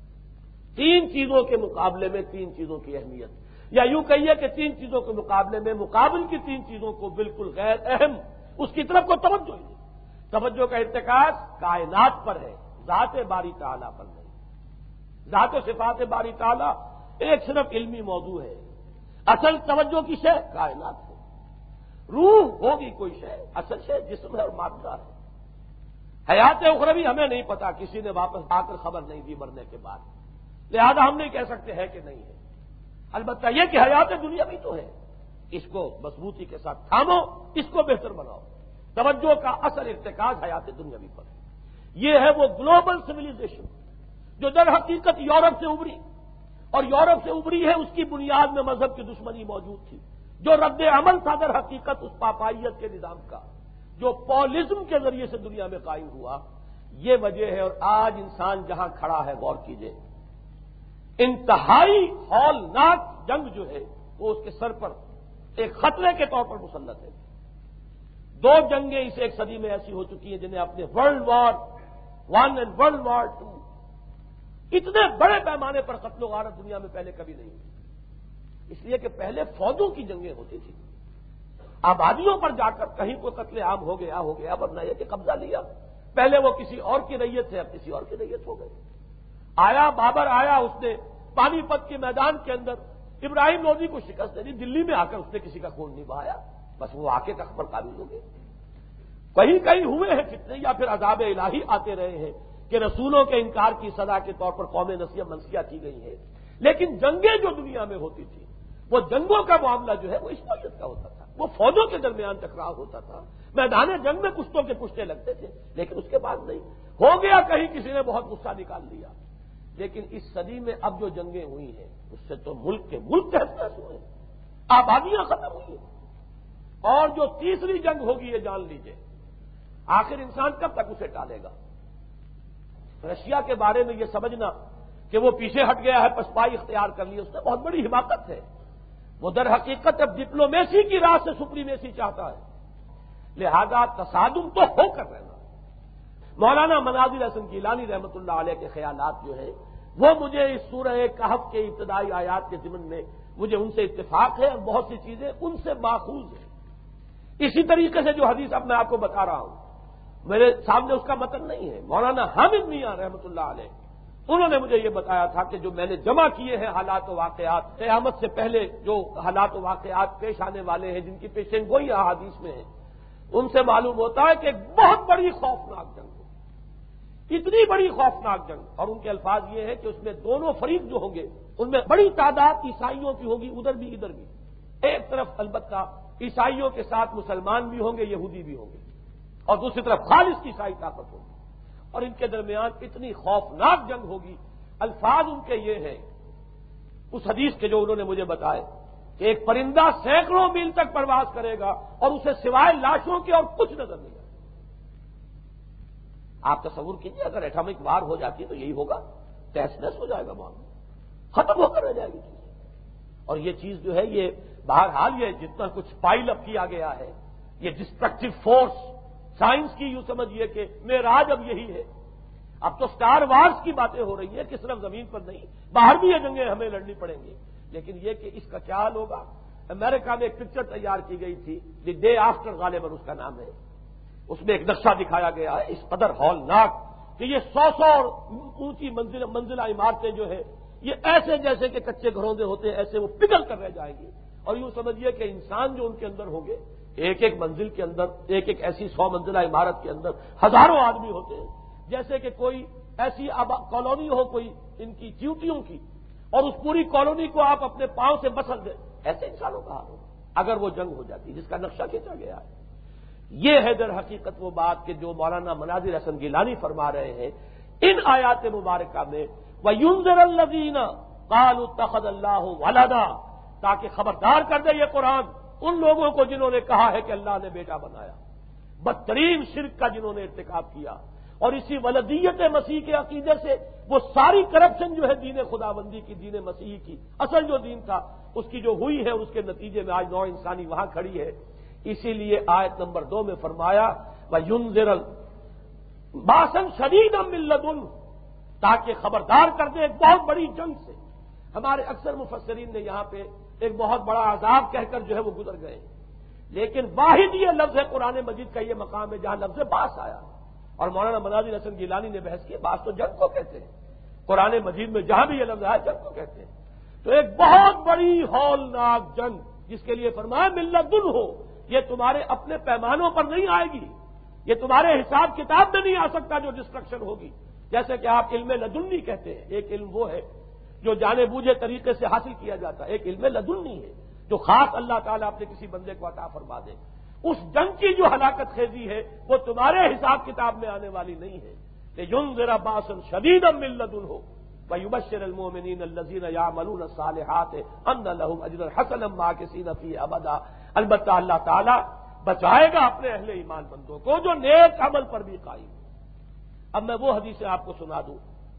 3 چیزوں کے مقابلے میں 3 چیزوں کی اہمیت، یا یوں کہیے کہ 3 چیزوں کے مقابلے میں مقابل کی 3 چیزوں کو بالکل غیر اہم، اس کی طرف کو توجہ ہی نہیں، توجہ کا ارتکاز کائنات پر ہے، ذات باری تعالیٰ پر نہیں، ذات و صفات باری تعالیٰ ایک صرف علمی موضوع ہے، اصل توجہ کی شے کائنات ہے، روح ہوگی کوئی شے، اصل شے جسم ہے اور مادہ ہے، حیات اخروی ہمیں نہیں پتا، کسی نے واپس آ کر خبر نہیں دی مرنے کے بعد، لہذا ہم نہیں کہہ سکتے ہے کہ نہیں ہے، البتہ یہ کہ حیات دنیا بھی تو ہے، اس کو مضبوطی کے ساتھ تھامو، اس کو بہتر بناؤ، توجہ کا اصل ارتکاز حیات دنیاوی پر ہے۔ یہ ہے وہ گلوبل سویلائزیشن جو در حقیقت یورپ سے ابھری، اور یورپ سے ابھری ہے اس کی بنیاد میں مذہب کی دشمنی موجود تھی، جو رد عمل تھا در حقیقت اس پاپائیت کے نظام کا جو پولزم کے ذریعے سے دنیا میں قائم ہوا، یہ وجہ ہے۔ اور آج انسان جہاں کھڑا ہے غور کیجئے، انتہائی ہولناک جنگ جو ہے وہ اس کے سر پر ایک خطرے کے طور پر مسلط ہے۔ 2 جنگیں اس ایک صدی میں ایسی ہو چکی ہیں جنہیں اپنے ورلڈ وار 1 اور ورلڈ وار 2 اتنے بڑے پیمانے پر قتل و غارت دنیا میں پہلے کبھی نہیں ہوئی، اس لیے کہ پہلے فوجوں کی جنگیں ہوتی تھیں، آبادیوں پر جا کر کہیں کوئی قتل عام ہو گیا ورنہ یہ کہ قبضہ لیا، پہلے وہ کسی اور کی ریت ہے، اب کسی اور کی ریت ہو گئی۔ آیا بابر آیا، اس نے پانی پت کے میدان کے اندر ابراہیم لودھی کو شکست دے دی، دلی میں آ کر اس نے کسی کا خون نہیں بہایا، بس وہ آ کے تخت پر قابض ہو گئے۔ کہیں کہیں ہوئے ہیں فتنے یا پھر عذاب الہی آتے رہے ہیں کہ رسولوں کے انکار کی سزا کے طور پر قوم نسیہ منسیہ کی گئی ہے، لیکن جنگیں جو دنیا میں ہوتی تھی وہ جنگوں کا معاملہ جو ہے وہ اس نوعیت کا ہوتا تھا، وہ فوجوں کے درمیان ٹکراؤ ہوتا تھا، میدان جنگ میں کشتوں کے پشتے لگتے تھے، لیکن اس کے بعد نہیں ہو گیا کہیں کسی نے بہت غصہ نکال لیا۔ لیکن اس صدی میں اب جو جنگیں ہوئی ہیں اس سے تو ملک کے ملک تحس نحس ہوئے، آبادیاں ختم ہوئی ہیں، اور جو تیسری جنگ ہوگی یہ جان لیجئے، آخر انسان کب تک اسے ٹالے گا؟ رشیا کے بارے میں یہ سمجھنا کہ وہ پیچھے ہٹ گیا ہے، پسپائی اختیار کر لی، اس میں بہت بڑی حماقت ہے۔ وہ در حقیقت اب ڈپلومیسی کی راہ سے سپریمیسی چاہتا ہے، لہذا تصادم تو ہو کر رہنا۔ مولانا مناظر حسن گیلانی رحمۃ اللہ علیہ کے خیالات جو ہیں وہ مجھے اس سورہ کہف کے ابتدائی آیات کے ضمن میں مجھے ان سے اتفاق ہے، اور بہت سی چیزیں ان سے ماخوذ ہیں۔ اسی طریقے سے جو حدیث اب میں آپ کو بتا رہا ہوں، میرے سامنے اس کا متن نہیں ہے، مولانا حامد میاں رحمۃ اللہ علیہ انہوں نے مجھے یہ بتایا تھا کہ جو میں نے جمع کیے ہیں حالات و واقعات، قیامت سے پہلے جو حالات و واقعات پیش آنے والے ہیں جن کی پیشین گوئی احادیث میں ہیں، ان سے معلوم ہوتا ہے کہ ایک بہت بڑی خوفناک جنگ ہوگی، اتنی بڑی خوفناک جنگ، اور ان کے الفاظ یہ ہیں کہ اس میں دونوں فریق جو ہوں گے ان میں بڑی تعداد عیسائیوں کی ہوگی، ادھر بھی ادھر بھی، ایک طرف البتہ عیسائیوں کے ساتھ مسلمان بھی ہوں گے، یہودی بھی ہوں گے، اور دوسری طرف خالص عیسائی طاقت ہوگی، اور ان کے درمیان اتنی خوفناک جنگ ہوگی۔ الفاظ ان کے یہ ہیں اس حدیث کے جو انہوں نے مجھے بتائے کہ ایک پرندہ سینکڑوں میل تک پرواز کرے گا اور اسے سوائے لاشوں کے اور کچھ نظر نہیں آئے۔ آپ تصور کیجیے اگر ایٹامک وار ہو جاتی تو یہی ہوگا، تہس نہس ہو جائے گا معاملہ، ختم ہو کر رہ جائے گی چیز۔ اور یہ چیز جو ہے یہ بہرحال یہ جتنا کچھ پائل اپ کیا گیا ہے، یہ ڈسٹرکٹیو فورس سائنس کی یوں سمجھیے کہ معراج اب یہی ہے۔ اب تو سٹار وارز کی باتیں ہو رہی ہیں کہ صرف زمین پر نہیں، باہر بھی یہ جنگیں ہمیں لڑنی پڑیں گی، لیکن یہ کہ اس کا کیا حال ہوگا۔ امریکہ میں ایک پکچر تیار کی گئی تھی، دی ڈے آفٹر غالباً اس کا نام ہے، اس میں ایک نقشہ دکھایا گیا ہے اس قدر ہولناک کہ یہ 100 اونچی منزلہ عمارتیں جو ہے یہ ایسے جیسے کہ کچے گھروں سے ہوتے ہیں ایسے وہ پگھل کر رہ جائیں گی، اور یوں سمجھیے کہ انسان جو ان کے اندر ہوں گے، ایک ایک منزل کے اندر، ایک ایک ایسی 100 منزلہ عمارت کے اندر ہزاروں آدمی ہوتے ہیں، جیسے کہ کوئی ایسی کالونی ہو کوئی ان کی چیوٹیوں کی، اور اس پوری کالونی کو آپ اپنے پاؤں سے مسل دیں، ایسے انسانوں کا حال ہوگا اگر وہ جنگ ہو جاتی جس کا نقشہ کھینچا گیا ہے۔ یہ ہے در حقیقت وہ بات کہ جو مولانا مناظر حسن گیلانی فرما رہے ہیں ان آیات مبارکہ میں، وَيُنذِرَ الَّذِينَ قَالُوا اتَّخَذَ اللَّهُ وَلَدًا، تاکہ خبردار کر دے یہ قرآن ان لوگوں کو جنہوں نے کہا ہے کہ اللہ نے بیٹا بنایا، بدترین شرک کا جنہوں نے ارتکاب کیا، اور اسی ولدیت مسیح کے عقیدے سے وہ ساری کرپشن جو ہے دین خداوندی کی، دین مسیحی کی اصل جو دین تھا اس کی جو ہوئی ہے، اس کے نتیجے میں آج نوع انسانی وہاں کھڑی ہے۔ اسی لیے آیت نمبر 2 میں فرمایا وَيُنذِرَ بَأْسًا شَدِيدًا مِّن لَّدُنْهُ، تاکہ خبردار کر دے ایک بہت بڑی جنگ سے۔ ہمارے اکثر مفسرین نے یہاں پہ ایک بہت بڑا عذاب کہہ کر جو ہے وہ گزر گئے، لیکن واحد یہ لفظ ہے قرآن مجید کا یہ مقام ہے جہاں لفظ باس آیا، اور مولانا مناظر حسن گیلانی نے بحث کی باس تو جنگ کو کہتے ہیں، قرآن مجید میں جہاں بھی یہ لفظ آیا جنگ کو کہتے ہیں۔ تو ایک بہت بڑی ہولناک جنگ جس کے لیے فرمایا من لدنہ، یہ تمہارے اپنے پیمانوں پر نہیں آئے گی، یہ تمہارے حساب کتاب میں نہیں آ سکتا جو ڈسٹرکشن ہوگی، جیسے کہ آپ علم لدنی کہتے ہیں۔ ایک علم وہ ہے جو جانے بوجھے طریقے سے حاصل کیا جاتا ہے، ایک علم لدنی ہے جو خاص اللہ تعالیٰ اپنے کسی بندے کو عطا فرما دے۔ اس جنگ کی جو ہلاکت خیزی ہے وہ تمہارے حساب کتاب میں آنے والی نہیں ہے۔ لِيُنذِرَ بَأْسًا شَدِيدًا مِّن لَّدُنْهُ وَيُبَشِّرَ الْمُؤْمِنِينَ الَّذِينَ يَعْمَلُونَ الصَّالِحَاتِ أَنَّ لَهُمْ أَجْرًا حَسَنًا مَّاكِثِينَ فِيهِ أَبَدًا۔ البتہ اللہ تعالیٰ بچائے گا اپنے اہل ایمان بندوں کو جو نیک عمل پر بھی قائم۔ اب میں وہ حدیثیں آپ کو سنا دوں،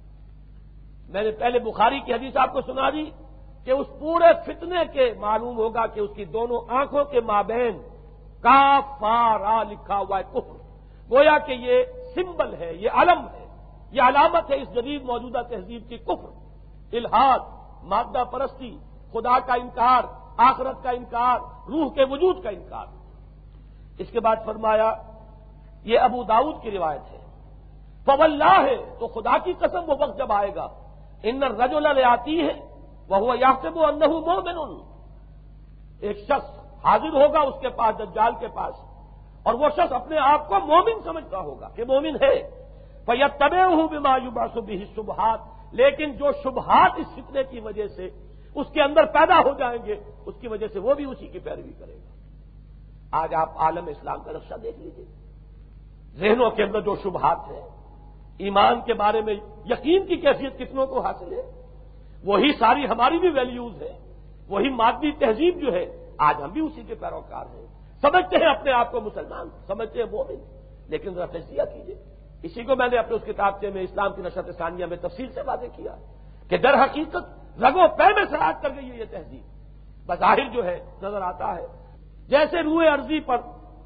میں نے پہلے بخاری کی حدیث آپ کو سنا دی کہ اس پورے فتنے کے معلوم ہوگا کہ اس کی دونوں آنکھوں کے مابین کاف فا را لکھا ہوا ہے کفر، گویا کہ یہ سمبل ہے، یہ علم ہے، یہ علامت ہے اس جدید موجودہ تہذیب کی کفر، الحاد، مادہ پرستی، خدا کا انکار، آخرت کا انکار، روح کے وجود کا انکار۔ اس کے بعد فرمایا یہ ابو داؤد کی روایت ہے، فواللہ ہے تو خدا کی قسم وہ وقت جب آئے گا ان الرجل لیاتی ہے وہو یحسب انہ مومن، ایک شخص حاضر ہوگا اس کے پاس، دجال کے پاس، اور وہ شخص اپنے آپ کو مومن سمجھتا ہوگا کہ مومن ہے، فَيَتَّبِعُهُ بِمَا يُبْعَثُ بِهِ الشُّبْهَاتِ، لیکن جو شبہات اس فتنے کی وجہ سے اس کے اندر پیدا ہو جائیں گے، اس کی وجہ سے وہ بھی اسی کی پیروی کرے گا۔ آج آپ عالم اسلام کا نقشہ دیکھ لیجیے، ذہنوں کے اندر جو شبہات ہیں، ایمان کے بارے میں یقین کی کیفیت کتنوں کو حاصل ہے، وہی ساری ہماری بھی ویلیوز ہے، وہی مادی تہذیب جو ہے، آج ہم بھی اسی کے پیروکار ہیں، سمجھتے ہیں اپنے آپ کو مسلمان، سمجھتے ہیں مومن، لیکن ذرا تجزیہ کیجیے۔ اسی کو میں نے اپنے اس کتابچے میں اسلام کی نشرت ثانیہ میں تفصیل سے واضح کیا کہ در حقیقت رگوں پے میں سراغ کر گئی ہے یہ تہذیب، بظاہر جو ہے نظر آتا ہے جیسے روئے ارضی پر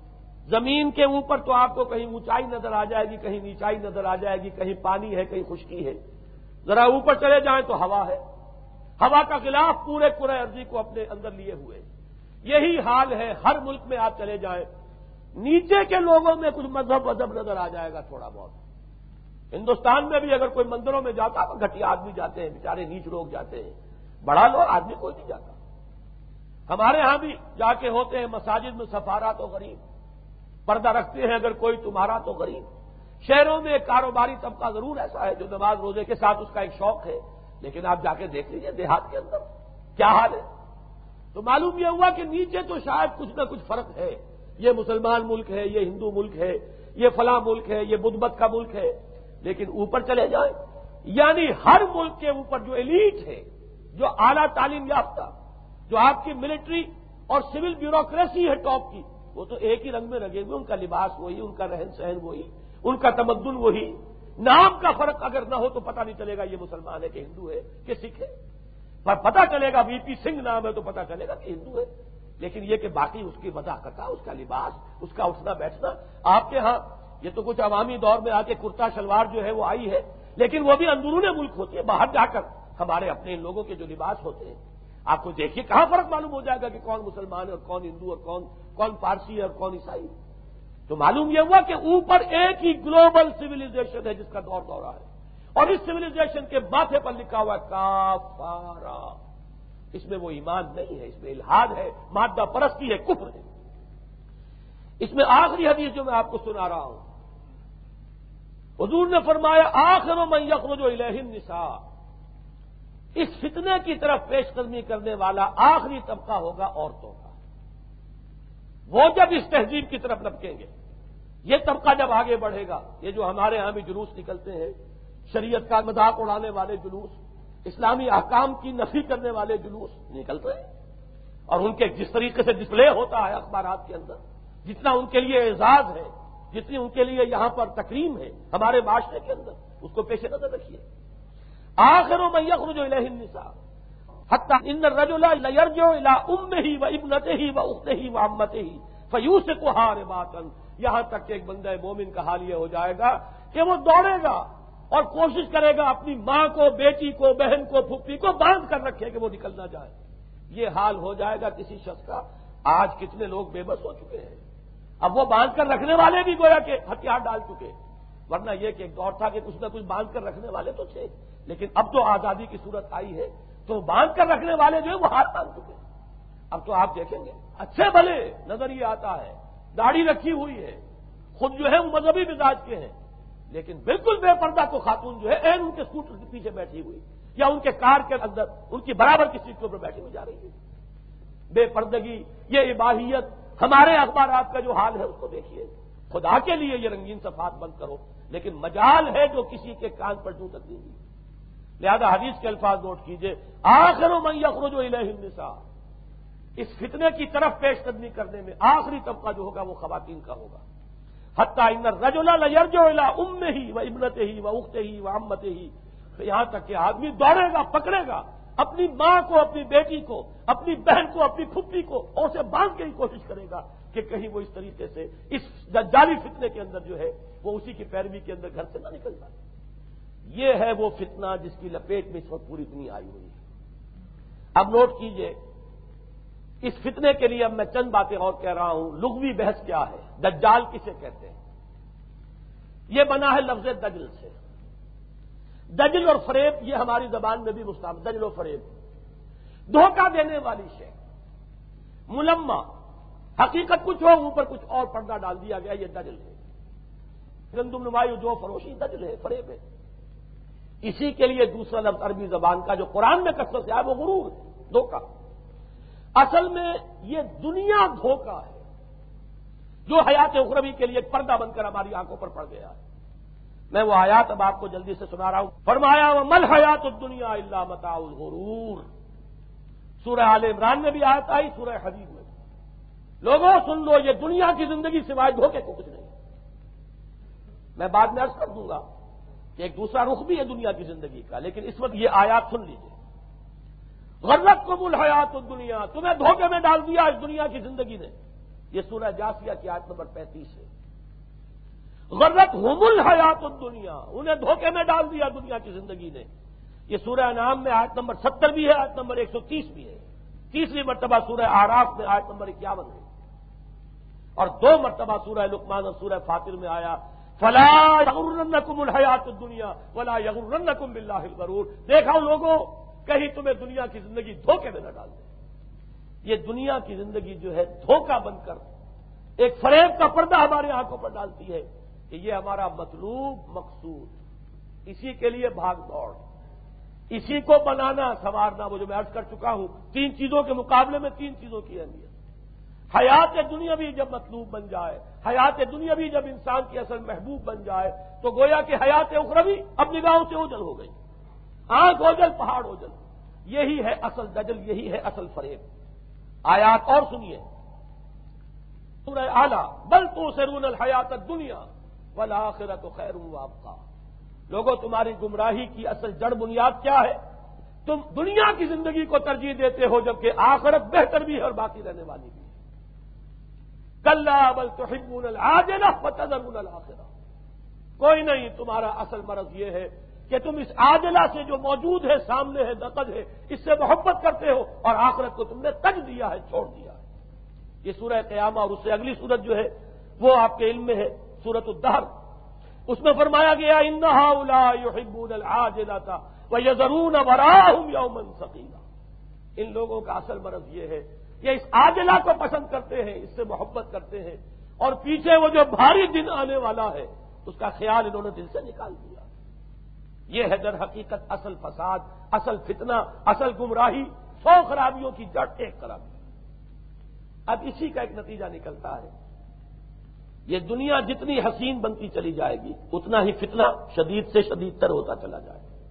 زمین کے اوپر تو آپ کو کہیں اونچائی نظر آ جائے گی، کہیں نیچائی نظر آ جائے گی، کہیں پانی ہے، کہیں خشکی ہے، ذرا اوپر چلے جائیں تو ہوا ہے، ہوا کا غلاف پورے کرۂ ارضی کو اپنے اندر لیے ہوئے۔ یہی حال ہے ہر ملک میں آپ چلے جائیں، نیچے کے لوگوں میں کچھ مذہب نظر آ جائے گا تھوڑا بہت۔ ہندوستان میں بھی اگر کوئی مندروں میں جاتا تو گھٹیا آدمی جاتے ہیں، بیچارے نیچ لوگ جاتے ہیں، بڑا لوگ آدمی کوئی نہیں جاتا۔ ہمارے ہاں بھی جا کے ہوتے ہیں مساجد میں سفارا تو غریب، پردہ رکھتے ہیں اگر کوئی تمہارا تو غریب۔ شہروں میں ایک کاروباری طبقہ ضرور ایسا ہے جو نماز روزے کے ساتھ اس کا ایک شوق ہے، لیکن آپ جا کے دیکھ لیجیے دیہات کے اندر کیا حال ہے۔ تو معلوم یہ ہوا کہ نیچے تو شاید کچھ نہ کچھ فرق ہے، یہ مسلمان ملک ہے، یہ ہندو ملک ہے، یہ فلاں ملک ہے، یہ بدھ مت کا ملک ہے، لیکن اوپر چلے جائیں یعنی ہر ملک کے اوپر جو ایلیٹ ہے، جو اعلیٰ تعلیم یافتہ، جو آپ کی ملٹری اور سول بیوروکریسی ہے ٹاپ کی، وہ تو ایک ہی رنگ میں رنگے ہوئے، ان کا لباس وہی، ان کا رہن سہن وہی، ان کا تمدن وہی، نام کا فرق اگر نہ ہو تو پتہ نہیں چلے گا یہ مسلمان ہے کہ ہندو ہے کہ سکھ ہے، پر پتہ چلے گا وی پی سنگھ نام ہے تو پتہ چلے گا کہ ہندو ہے، لیکن یہ کہ باقی اس کی وضاحت، اس کا لباس، اس کا اٹھنا بیٹھنا، آپ کے ہاں یہ تو کچھ عوامی دور میں آ کے کرتا شلوار جو ہے وہ آئی ہے، لیکن وہ بھی اندرون ملک ہوتی ہے، باہر جا کر ہمارے اپنے ان لوگوں کے جو لباس ہوتے ہیں آپ کو دیکھیے کہاں فرق معلوم ہو جائے گا کہ کون مسلمان ہے اور کون ہندو اور کون پارسی ہے اور کون عیسائی۔ تو معلوم یہ ہوا کہ اوپر ایک ہی گلوبل سویلائزیشن ہے جس کا دور دورہ ہے، اور اس سویلائزیشن کے ماتھے پر لکھا ہوا کافارا، اس میں وہ ایمان نہیں ہے، اس میں الحاد ہے، مادہ پرستی ہے، کفر ہے۔ اس میں آخری حدیث جو میں آپ کو سنا رہا ہوں، حضور نے فرمایا آخر من یخرج الیہ النساء، اس فتنے کی طرف پیش قدمی کرنے والا آخری طبقہ ہوگا عورتوں کا، وہ جب اس تہذیب کی طرف لپکیں گے، یہ طبقہ جب آگے بڑھے گا، یہ جو ہمارے ہاں بھی جلوس نکلتے ہیں، شریعت کا مذاق اڑانے والے جلوس، اسلامی احکام کی نفی کرنے والے جلوس نکلتے ہیں، اور ان کے جس طریقے سے ڈسپلے ہوتا ہے اخبارات کے اندر، جتنا ان کے لیے اعزاز ہے، جتنی ان کے لیے یہاں پر تکریم ہے ہمارے معاشرے کے اندر، اس کو پیش نظر رکھیے۔ آخر من یخرج الیہ النساء حتی ان الرجل لیرجع الی امہ و ابنتہ و اختہ و عمتہ فیوثقها رباطا، یہاں تک کہ ایک بندہ مومن کا حال یہ ہو جائے گا کہ وہ دوڑے گا اور کوشش کرے گا اپنی ماں کو، بیٹی کو، بہن کو، پھپھی کو باندھ کر رکھے کہ وہ نکل نہ جائے۔ یہ حال ہو جائے گا کسی شخص کا۔ آج کتنے لوگ بے بس ہو چکے ہیں، اب وہ باندھ کر رکھنے والے بھی گویا کہ ہتھیار ڈال چکے، ورنہ یہ کہ ایک دور تھا کہ کچھ نہ کچھ باندھ کر رکھنے والے تو تھے، لیکن اب تو آزادی کی صورت آئی ہے تو باندھ کر رکھنے والے جو ہے وہ ہاتھ باندھ چکے۔ اب تو آپ دیکھیں گے اچھے بھلے نظر یہ آتا ہے، داڑھی رکھی ہوئی ہے، خود جو ہے وہ مذہبی مزاج کے ہیں، لیکن بالکل بے پردہ تو خاتون جو ہے این ان کے اسکوٹر کے پیچھے بیٹھی ہوئی یا ان کے کار کے اندر ان کی برابر کی سیٹ کے اوپر بیٹھی ہوئی جا رہی ہے۔ بے پردگی، یہ اباحیت، ہمارے اخبارات کا جو حال ہے اس کو دیکھیے۔ خدا کے لیے یہ رنگین صفحات بند کرو، لیکن مجال ہے جو کسی کے کان پر جو تک نہیں دی۔ لہذا حدیث کے الفاظ نوٹ کیجئے، آخر من یخرج الیہ النساء، اس فتنے کی طرف پیش قدمی کرنے میں آخری طبقہ جو ہوگا وہ خواتین کا ہوگا۔ حتی ان الرجل لیرجع الی امہ و ابنتہ و اختہ و عمتہ، یہاں تک کہ آدمی دوڑے گا، پکڑے گا اپنی ماں کو، اپنی بیٹی کو، اپنی بہن کو، اپنی پھپھی کو، اور اسے باندھ کے ہی کوشش کرے گا کہ کہیں وہ اس طریقے سے اس دجالی فتنے کے اندر جو ہے وہ اسی کی پیروی کے اندر گھر سے نہ نکل جائے۔ یہ ہے وہ فتنہ جس کی لپیٹ میں اس وقت پوری دنیا آئی ہوئی ہے۔ اب نوٹ کیجئے، اس فتنے کے لیے اب میں چند باتیں اور کہہ رہا ہوں۔ لغوی بحث کیا ہے؟ دجال کسے کہتے ہیں؟ یہ بنا ہے لفظ دجل سے۔ دجل اور فریب یہ ہماری زبان میں بھی مستعمل، دجل و فریب، دھوکہ دینے والی شے، ملمہ، حقیقت کچھ ہو، اوپر کچھ اور پردہ ڈال دیا گیا، یہ دجل ہے، گندم نمائی جو فروشی دجل ہے، فریب ہے۔ اسی کے لیے دوسرا لفظ عربی زبان کا جو قرآن میں کثرت سے آیا وہ غرور ہے، دھوکہ۔ اصل میں یہ دنیا دھوکہ ہے جو حیات اخروی کے لیے ایک پردہ بن کر ہماری آنکھوں پر پڑ گیا ہے۔ میں وہ آیات اب آپ کو جلدی سے سنا رہا ہوں۔ فرمایا وَمَا الْحَيَاةُ الدُّنْيَا إِلَّا مَتَاعُ الْغُرُورِ، سورہ آل عمران میں بھی آیت آئی، سورہ حدید میں بھی۔ لوگوں سن لو، یہ دنیا کی زندگی سوائے دھوکے کو کچھ نہیں۔ میں بعد میں عرض کر دوں گا کہ ایک دوسرا رخ بھی ہے دنیا کی زندگی کا، لیکن اس وقت یہ آیات سن لیجیے۔ غرتکم الحیات الدنیا، تمہیں دھوکے میں ڈال دیا اس دنیا کی زندگی نے، یہ سورہ جاثیہ کی آیت نمبر 35 ہے۔ غرتہم الحیات الدنیا، انہیں دھوکے میں ڈال دیا دنیا کی زندگی نے، یہ سورہ انعام میں آیت نمبر 70 بھی ہے، آیت نمبر 130 بھی ہے، تیسری مرتبہ سورہ اعراف میں آیت نمبر 51 ہے، اور 2 مرتبہ سورہ لقمان اور سورہ فاطر میں آیا فلا یغرنکم الحیات الدنیا ولا یغرنکم باللہ الغرور۔ دیکھو لوگوں، کہیں تمہیں دنیا کی زندگی دھوکے میں نہ ڈال دے۔ یہ دنیا کی زندگی جو ہے دھوکہ بن کر ایک فریب کا پردہ ہمارے آنکھوں پر ڈالتی ہے کہ یہ ہمارا مطلوب مقصود، اسی کے لیے بھاگ دوڑ، اسی کو بنانا سنوارنا، وہ جو میں عرض کر چکا ہوں، 3 چیزوں کے مقابلے میں 3 چیزوں کی اہمیت۔ حیات دنیا بھی جب مطلوب بن جائے، حیات دنیا بھی جب انسان کی اصل محبوب بن جائے، تو گویا کہ حیات اخروی اب نگاہوں سے اوجھل ہو گئی، آنکھ اوجھل پہاڑ اوجھل۔ یہی ہے اصل دجل، یہی ہے اصل فریب۔ آیات اور سنیے، سورہ اعلیٰ بل تؤثرون الحیات الدنیا والآخرۃ خیر وابقیٰ۔ لوگوں، تمہاری گمراہی کی اصل جڑ بنیاد کیا ہے؟ تم دنیا کی زندگی کو ترجیح دیتے ہو، جبکہ آخرت بہتر بھی ہے اور باقی رہنے والی بھی ہے۔ کلا بل تحبون العاجلہ وتذرون الآخرہ۔ کوئی نہیں، تمہارا اصل مرض یہ ہے کہ تم اس عاجلہ سے جو موجود ہے، سامنے ہے، نقد ہے، اس سے محبت کرتے ہو، اور آخرت کو تم نے تج دیا ہے، چھوڑ دیا ہے۔ یہ سورہ قیامہ اور اس سے اگلی سورت جو ہے وہ آپ کے علم میں ہے، سورۃ الدہر، اس میں فرمایا گیا ان ہؤلاء یحبون العاجلۃ ویذرون وراءہم یوما ثقیلا۔ ان لوگوں کا اصل مرض یہ ہے کہ اس عاجلہ کو پسند کرتے ہیں، اس سے محبت کرتے ہیں، اور پیچھے وہ جو بھاری دن آنے والا ہے اس کا خیال انہوں نے دل سے نکال دیا۔ یہ ہے در حقیقت اصل فساد، اصل فتنہ، اصل گمراہی، 100 خرابیوں کی جڑ ایک خرابی۔ اب اسی کا ایک نتیجہ نکلتا ہے، یہ دنیا جتنی حسین بنتی چلی جائے گی اتنا ہی فتنہ شدید سے شدید تر ہوتا چلا جائے گا۔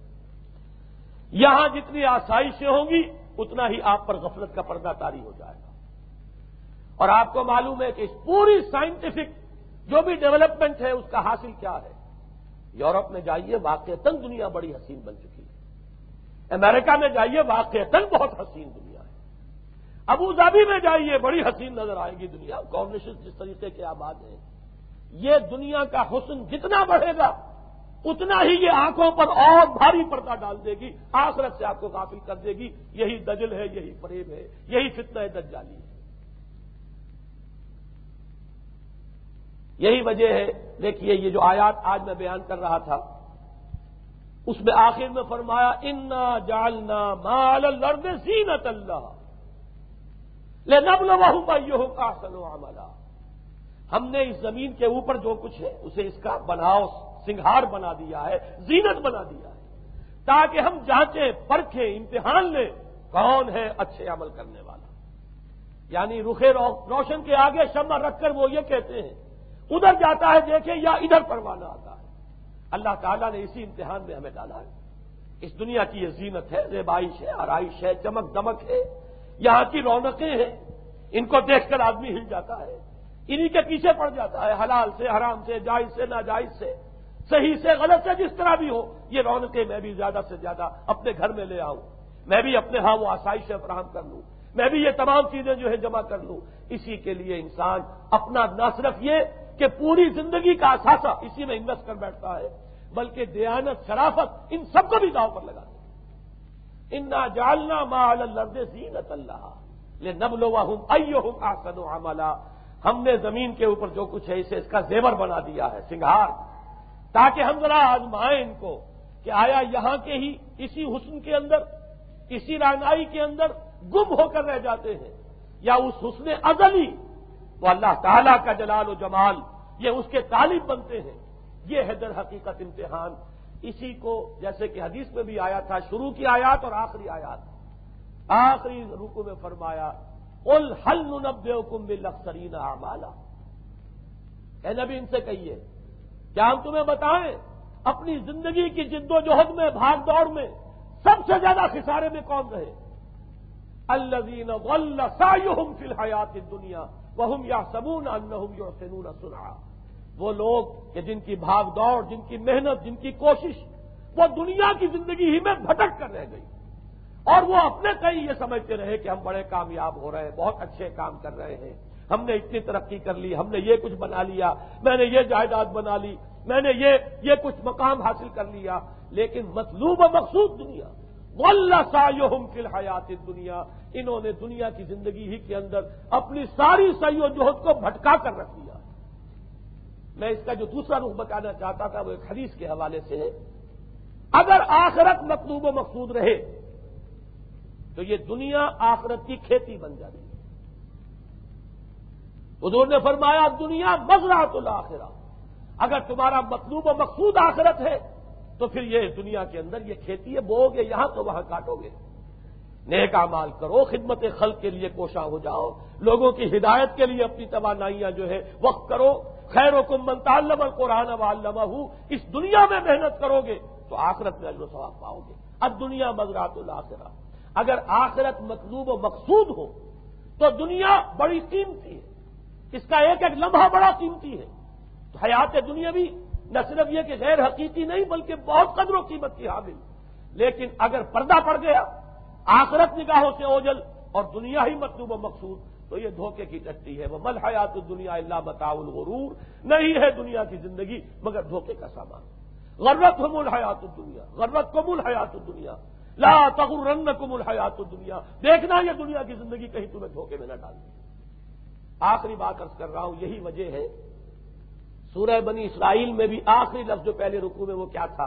یہاں جتنی آسائشیں ہوں گی اتنا ہی آپ پر غفلت کا پردہ طاری ہو جائے گا۔ اور آپ کو معلوم ہے کہ اس پوری سائنٹیفک جو بھی ڈیولپمنٹ ہے اس کا حاصل کیا ہے؟ یورپ میں جائیے، واقعتاً دنیا بڑی حسین بن چکی ہے۔ امریکہ میں جائیے، واقعتاً بہت حسین دنیا ہے۔ ابو ظبی میں جائیے، بڑی حسین نظر آئے گی دنیا، گورنشن جس طریقے کے آباد ہیں۔ یہ دنیا کا حسن جتنا بڑھے گا اتنا ہی یہ آنکھوں پر اور بھاری پردہ ڈال دے گی، آخرت سے آپ کو غافل کر دے گی۔ یہی دجل ہے، یہی فریب ہے، یہی فتنہ دجالی ہے۔ یہی وجہ ہے، دیکھیے یہ جو آیات آج میں بیان کر رہا تھا اس میں آخر میں فرمایا انا جعلنا ما علی الارض زینۃ اللہ لنبلوہم ایہم احسن عملا۔ ہم نے اس زمین کے اوپر جو کچھ ہے اسے اس کا بناؤ سنگھار بنا دیا ہے، زینت بنا دیا ہے، تاکہ ہم جانچیں، پرکھیں، امتحان لیں کون ہے اچھے عمل کرنے والا۔ یعنی رخ روشن کے آگے شمع رکھ کر وہ یہ کہتے ہیں ادھر جاتا ہے دیکھیں یا ادھر پروانہ آتا ہے۔ اللہ تعالیٰ نے اسی امتحان میں ہمیں ڈالا ہے۔ اس دنیا کی یہ زینت ہے، زیبائش ہے، آرائش ہے، چمک دمک ہے، یہاں کی رونقیں ہیں، ان کو دیکھ کر آدمی ہل جاتا ہے، انہی کے پیچھے پڑ جاتا ہے، حلال سے، حرام سے، جائز سے، ناجائز سے، صحیح سے، غلط سے، جس طرح بھی ہو یہ رونقیں میں بھی زیادہ سے زیادہ اپنے گھر میں لے آؤں، میں بھی اپنے ہاں وہ آسائشیں فراہم کر لوں، میں بھی یہ تمام چیزیں جو ہے جمع کر لوں۔ اسی کے لیے انسان اپنا نہ صرف یہ کہ پوری زندگی کا اثاثہ اسی میں انویسٹ کر بیٹھتا ہے، بلکہ دیانت، شرافت، ان سب کو بھی داؤ پر لگا دے۔ انا جعلنا ما علی الارض زینۃ اللہ لنبلوہم ایہم احسن عملا۔ ہم نے زمین کے اوپر جو کچھ ہے اسے اس کا زیور بنا دیا ہے، سنگھار، تاکہ ہم ذرا آزمائیں ان کو کہ آیا یہاں کے ہی اسی حسن کے اندر، اسی رعنائی کے اندر گم ہو کر رہ جاتے ہیں، یا اس حسن ازلی تو اللہ تعالیٰ کا جلال و جمال یہ اس کے طالب بنتے ہیں. یہ ہے در حقیقت امتحان. اسی کو جیسے کہ حدیث میں بھی آیا تھا، شروع کی آیات اور آخری آیات. آخری رکوع میں فرمایا قل هل ننبئکم بالاخسرین اعمالا. اے نبی ان سے کہیے کیا ہم تمہیں بتائیں اپنی زندگی کی جد و جہد میں، بھاگ دوڑ میں سب سے زیادہ خسارے میں کون رہے؟ الذین ضل سعیہم فی الحیاۃ الدنیا وہم یحسبون انہم یحسنون صنعا. وہ لوگ کہ جن کی بھاگ دوڑ، جن کی محنت، جن کی کوشش وہ دنیا کی زندگی ہی میں بھٹک کر رہ گئی، اور وہ اپنے کہیں یہ سمجھتے رہے کہ ہم بڑے کامیاب ہو رہے ہیں، بہت اچھے کام کر رہے ہیں، ہم نے اتنی ترقی کر لی، ہم نے یہ کچھ بنا لیا، میں نے یہ جائیداد بنا لی، میں نے یہ کچھ مقام حاصل کر لیا. لیکن مطلوب و مقصود دنیا. ضل سعیہم فی الحیاۃ الدنیا. انہوں نے دنیا کی زندگی ہی کے اندر اپنی ساری سعی و جہد کو بھٹکا کر رکھ دیا. میں اس کا جو دوسرا رخ بتانا چاہتا تھا وہ ایک حدیث کے حوالے سے ہے. اگر آخرت مطلوب و مقصود رہے تو یہ دنیا آخرت کی کھیتی بن جاتی ہے. حضور نے فرمایا دنیا مزرعۃ الآخرہ. اگر تمہارا مطلوب و مقصود آخرت ہے تو پھر یہ دنیا کے اندر یہ کھیتی ہے، بو گے یہاں تو وہاں کاٹو گے. نیک اعمال کرو، خدمت خلق کے لیے کوشاں ہو جاؤ، لوگوں کی ہدایت کے لیے اپنی توانائیاں جو ہے وقف کرو. خیرکم من تعلم القرآن وعلمہ. اس دنیا میں محنت کرو گے تو آخرت میں اجر و ثواب پاؤ گے. اب دنیا مزرعۃ الآخرہ. اگر آخرت مطلوب و مقصود ہو تو دنیا بڑی قیمتی ہے، اس کا ایک ایک لمحہ بڑا قیمتی ہے. تو حیات دنیا بھی نہ صرف یہ کہ غیر حقیقی نہیں بلکہ بہت قدر و قیمت کی حامل. لیکن اگر پردہ پڑ گیا، آخرت نگاہوں سے اوجھل اور دنیا ہی مطلوب و مقصود، تو یہ دھوکے کی چٹی ہے. وَمَا الْحَيَاةُ الدُّنْيَا إِلَّا مَتَاعُ الْغُرُورِ. نہیں ہے دنیا کی زندگی مگر دھوکے کا سامان. غرتہم الحیات الدنیا، غرتکم الحیات الدنیا، لا تغرنکم الحیات الدنیا. دیکھنا یہ دنیا کی زندگی کہیں تمہیں دھوکے میں نہ ڈال دے. آخری بات عرض کر رہا ہوں، یہی وجہ ہے سورہ بنی اسرائیل میں بھی آخری لفظ جو پہلے رکوع میں وہ کیا تھا؟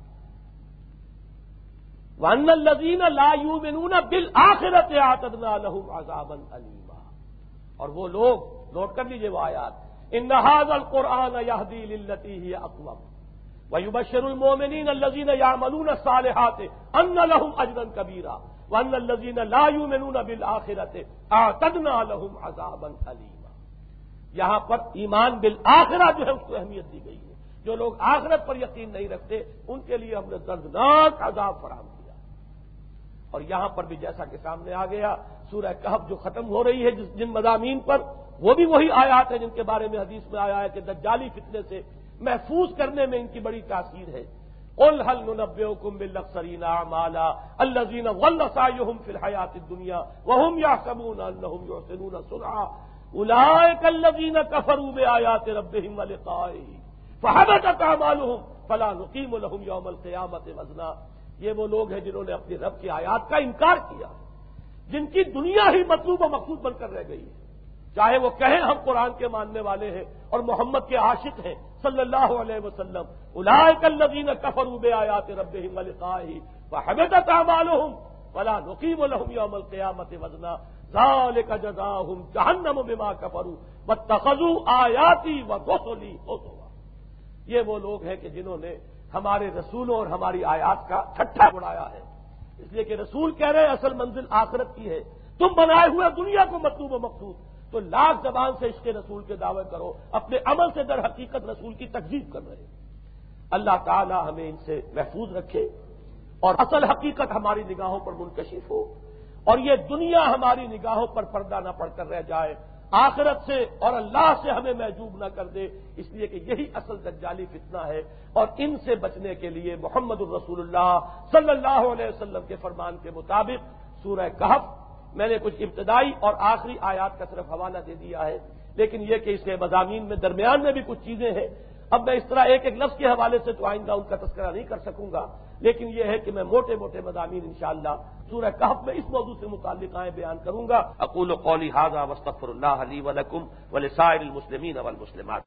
وَأَنَّ الَّذِينَ لَا يُؤْمِنُونَ بِالْآخِرَةِ أَعْتَدْنَا لَهُمْ عَذَابًا أَلِيمًا. اور وہ لوگ نوٹ کر لیجئے وہ آیات. إِنَّ هَذَا الْقُرْآنَ يَهْدِي لِلَّتِي هِيَ أَقْوَمُ وَيُبَشِّرُ الْمُؤْمِنِينَ الَّذِينَ يَعْمَلُونَ الصَّالِحَاتِ أَنَّ لَهُمْ أَجْرًا كَبِيرًا وَأَنَّ الَّذِينَ لَا يُؤْمِنُونَ بِالْآخِرَةِ أَعْتَدْنَا لَهُمْ عَذَابًا أَلِيمًا. یہاں پر ایمان بالآخرہ جو ہے اس کو اہمیت دی گئی ہے. جو لوگ آخرت پر یقین نہیں رکھتے ان کے لیے ہم نے دردناک عذاب فراہم کیا. اور یہاں پر بھی جیسا کہ سامنے آ گیا سورہ کہف جو ختم ہو رہی ہے جن مضامین پر، وہ بھی وہی آیات ہیں جن کے بارے میں حدیث میں آیا ہے کہ دجالی فتنے سے محفوظ کرنے میں ان کی بڑی تاثیر ہے. قل هل ننبئكم بالاخسرين اعمالا الذين ضل سعيهم في الحياة الدنيا وهم يحسبون انهم يحسنون صنعا اولئك الذين كفروا بآيات ربهم ولقائه فحبطت اعمالهم فلا نقيم لهم يوم القيامة وزنا. یہ وہ لوگ ہیں جنہوں نے اپنی رب کی آیات کا انکار کیا، جن کی دنیا ہی مطلوب و مقصود بن کر رہ گئی ہے. چاہے وہ کہیں ہم قرآن کے ماننے والے ہیں اور محمد کے عاشق ہیں صلی اللہ علیہ وسلم. اولئک الذین کفروا بآیات ربهم ولقائه فحبطت اعمالهم ولا نقیم لهم یوم القیامة وزنا ذلک جزاؤهم جہنم بما کفروا واتخذوا آیاتی ورسلی ہزوا. یہ وہ لوگ ہیں کہ جنہوں نے ہمارے رسولوں اور ہماری آیات کا ٹھٹھا اڑایا ہے. اس لیے کہ رسول کہہ رہے ہیں اصل منزل آخرت کی ہے، تم بنائے ہوئے دنیا کو مطلوب و مقصود. تو لاکھ زبان سے عشق رسول کے دعوے کرو، اپنے عمل سے در حقیقت رسول کی تکذیب کر رہے ہیں. اللہ تعالی ہمیں ان سے محفوظ رکھے اور اصل حقیقت ہماری نگاہوں پر منکشف ہو، اور یہ دنیا ہماری نگاہوں پر پردہ نہ پڑ کر رہ جائے. آخرت سے اور اللہ سے ہمیں محجوب نہ کر دے، اس لیے کہ یہی اصل دجالی فتنہ ہے. اور ان سے بچنے کے لیے محمد الرسول اللہ صلی اللہ علیہ وسلم کے فرمان کے مطابق سورہ کہف میں نے کچھ ابتدائی اور آخری آیات کا صرف حوالہ دے دیا ہے، لیکن یہ کہ اس کے مضامین میں درمیان میں بھی کچھ چیزیں ہیں. اب میں اس طرح ایک ایک لفظ کے حوالے سے تو آئندہ ان کا تذکرہ نہیں کر سکوں گا، لیکن یہ ہے کہ میں موٹے موٹے مضامین انشاءاللہ سورہ کہف میں اس موضوع سے متعلق بیان کروں گا. اقول قولی ھذا واستغفر اللہ لی ولکم ولسائر المسلمین والمسلمات.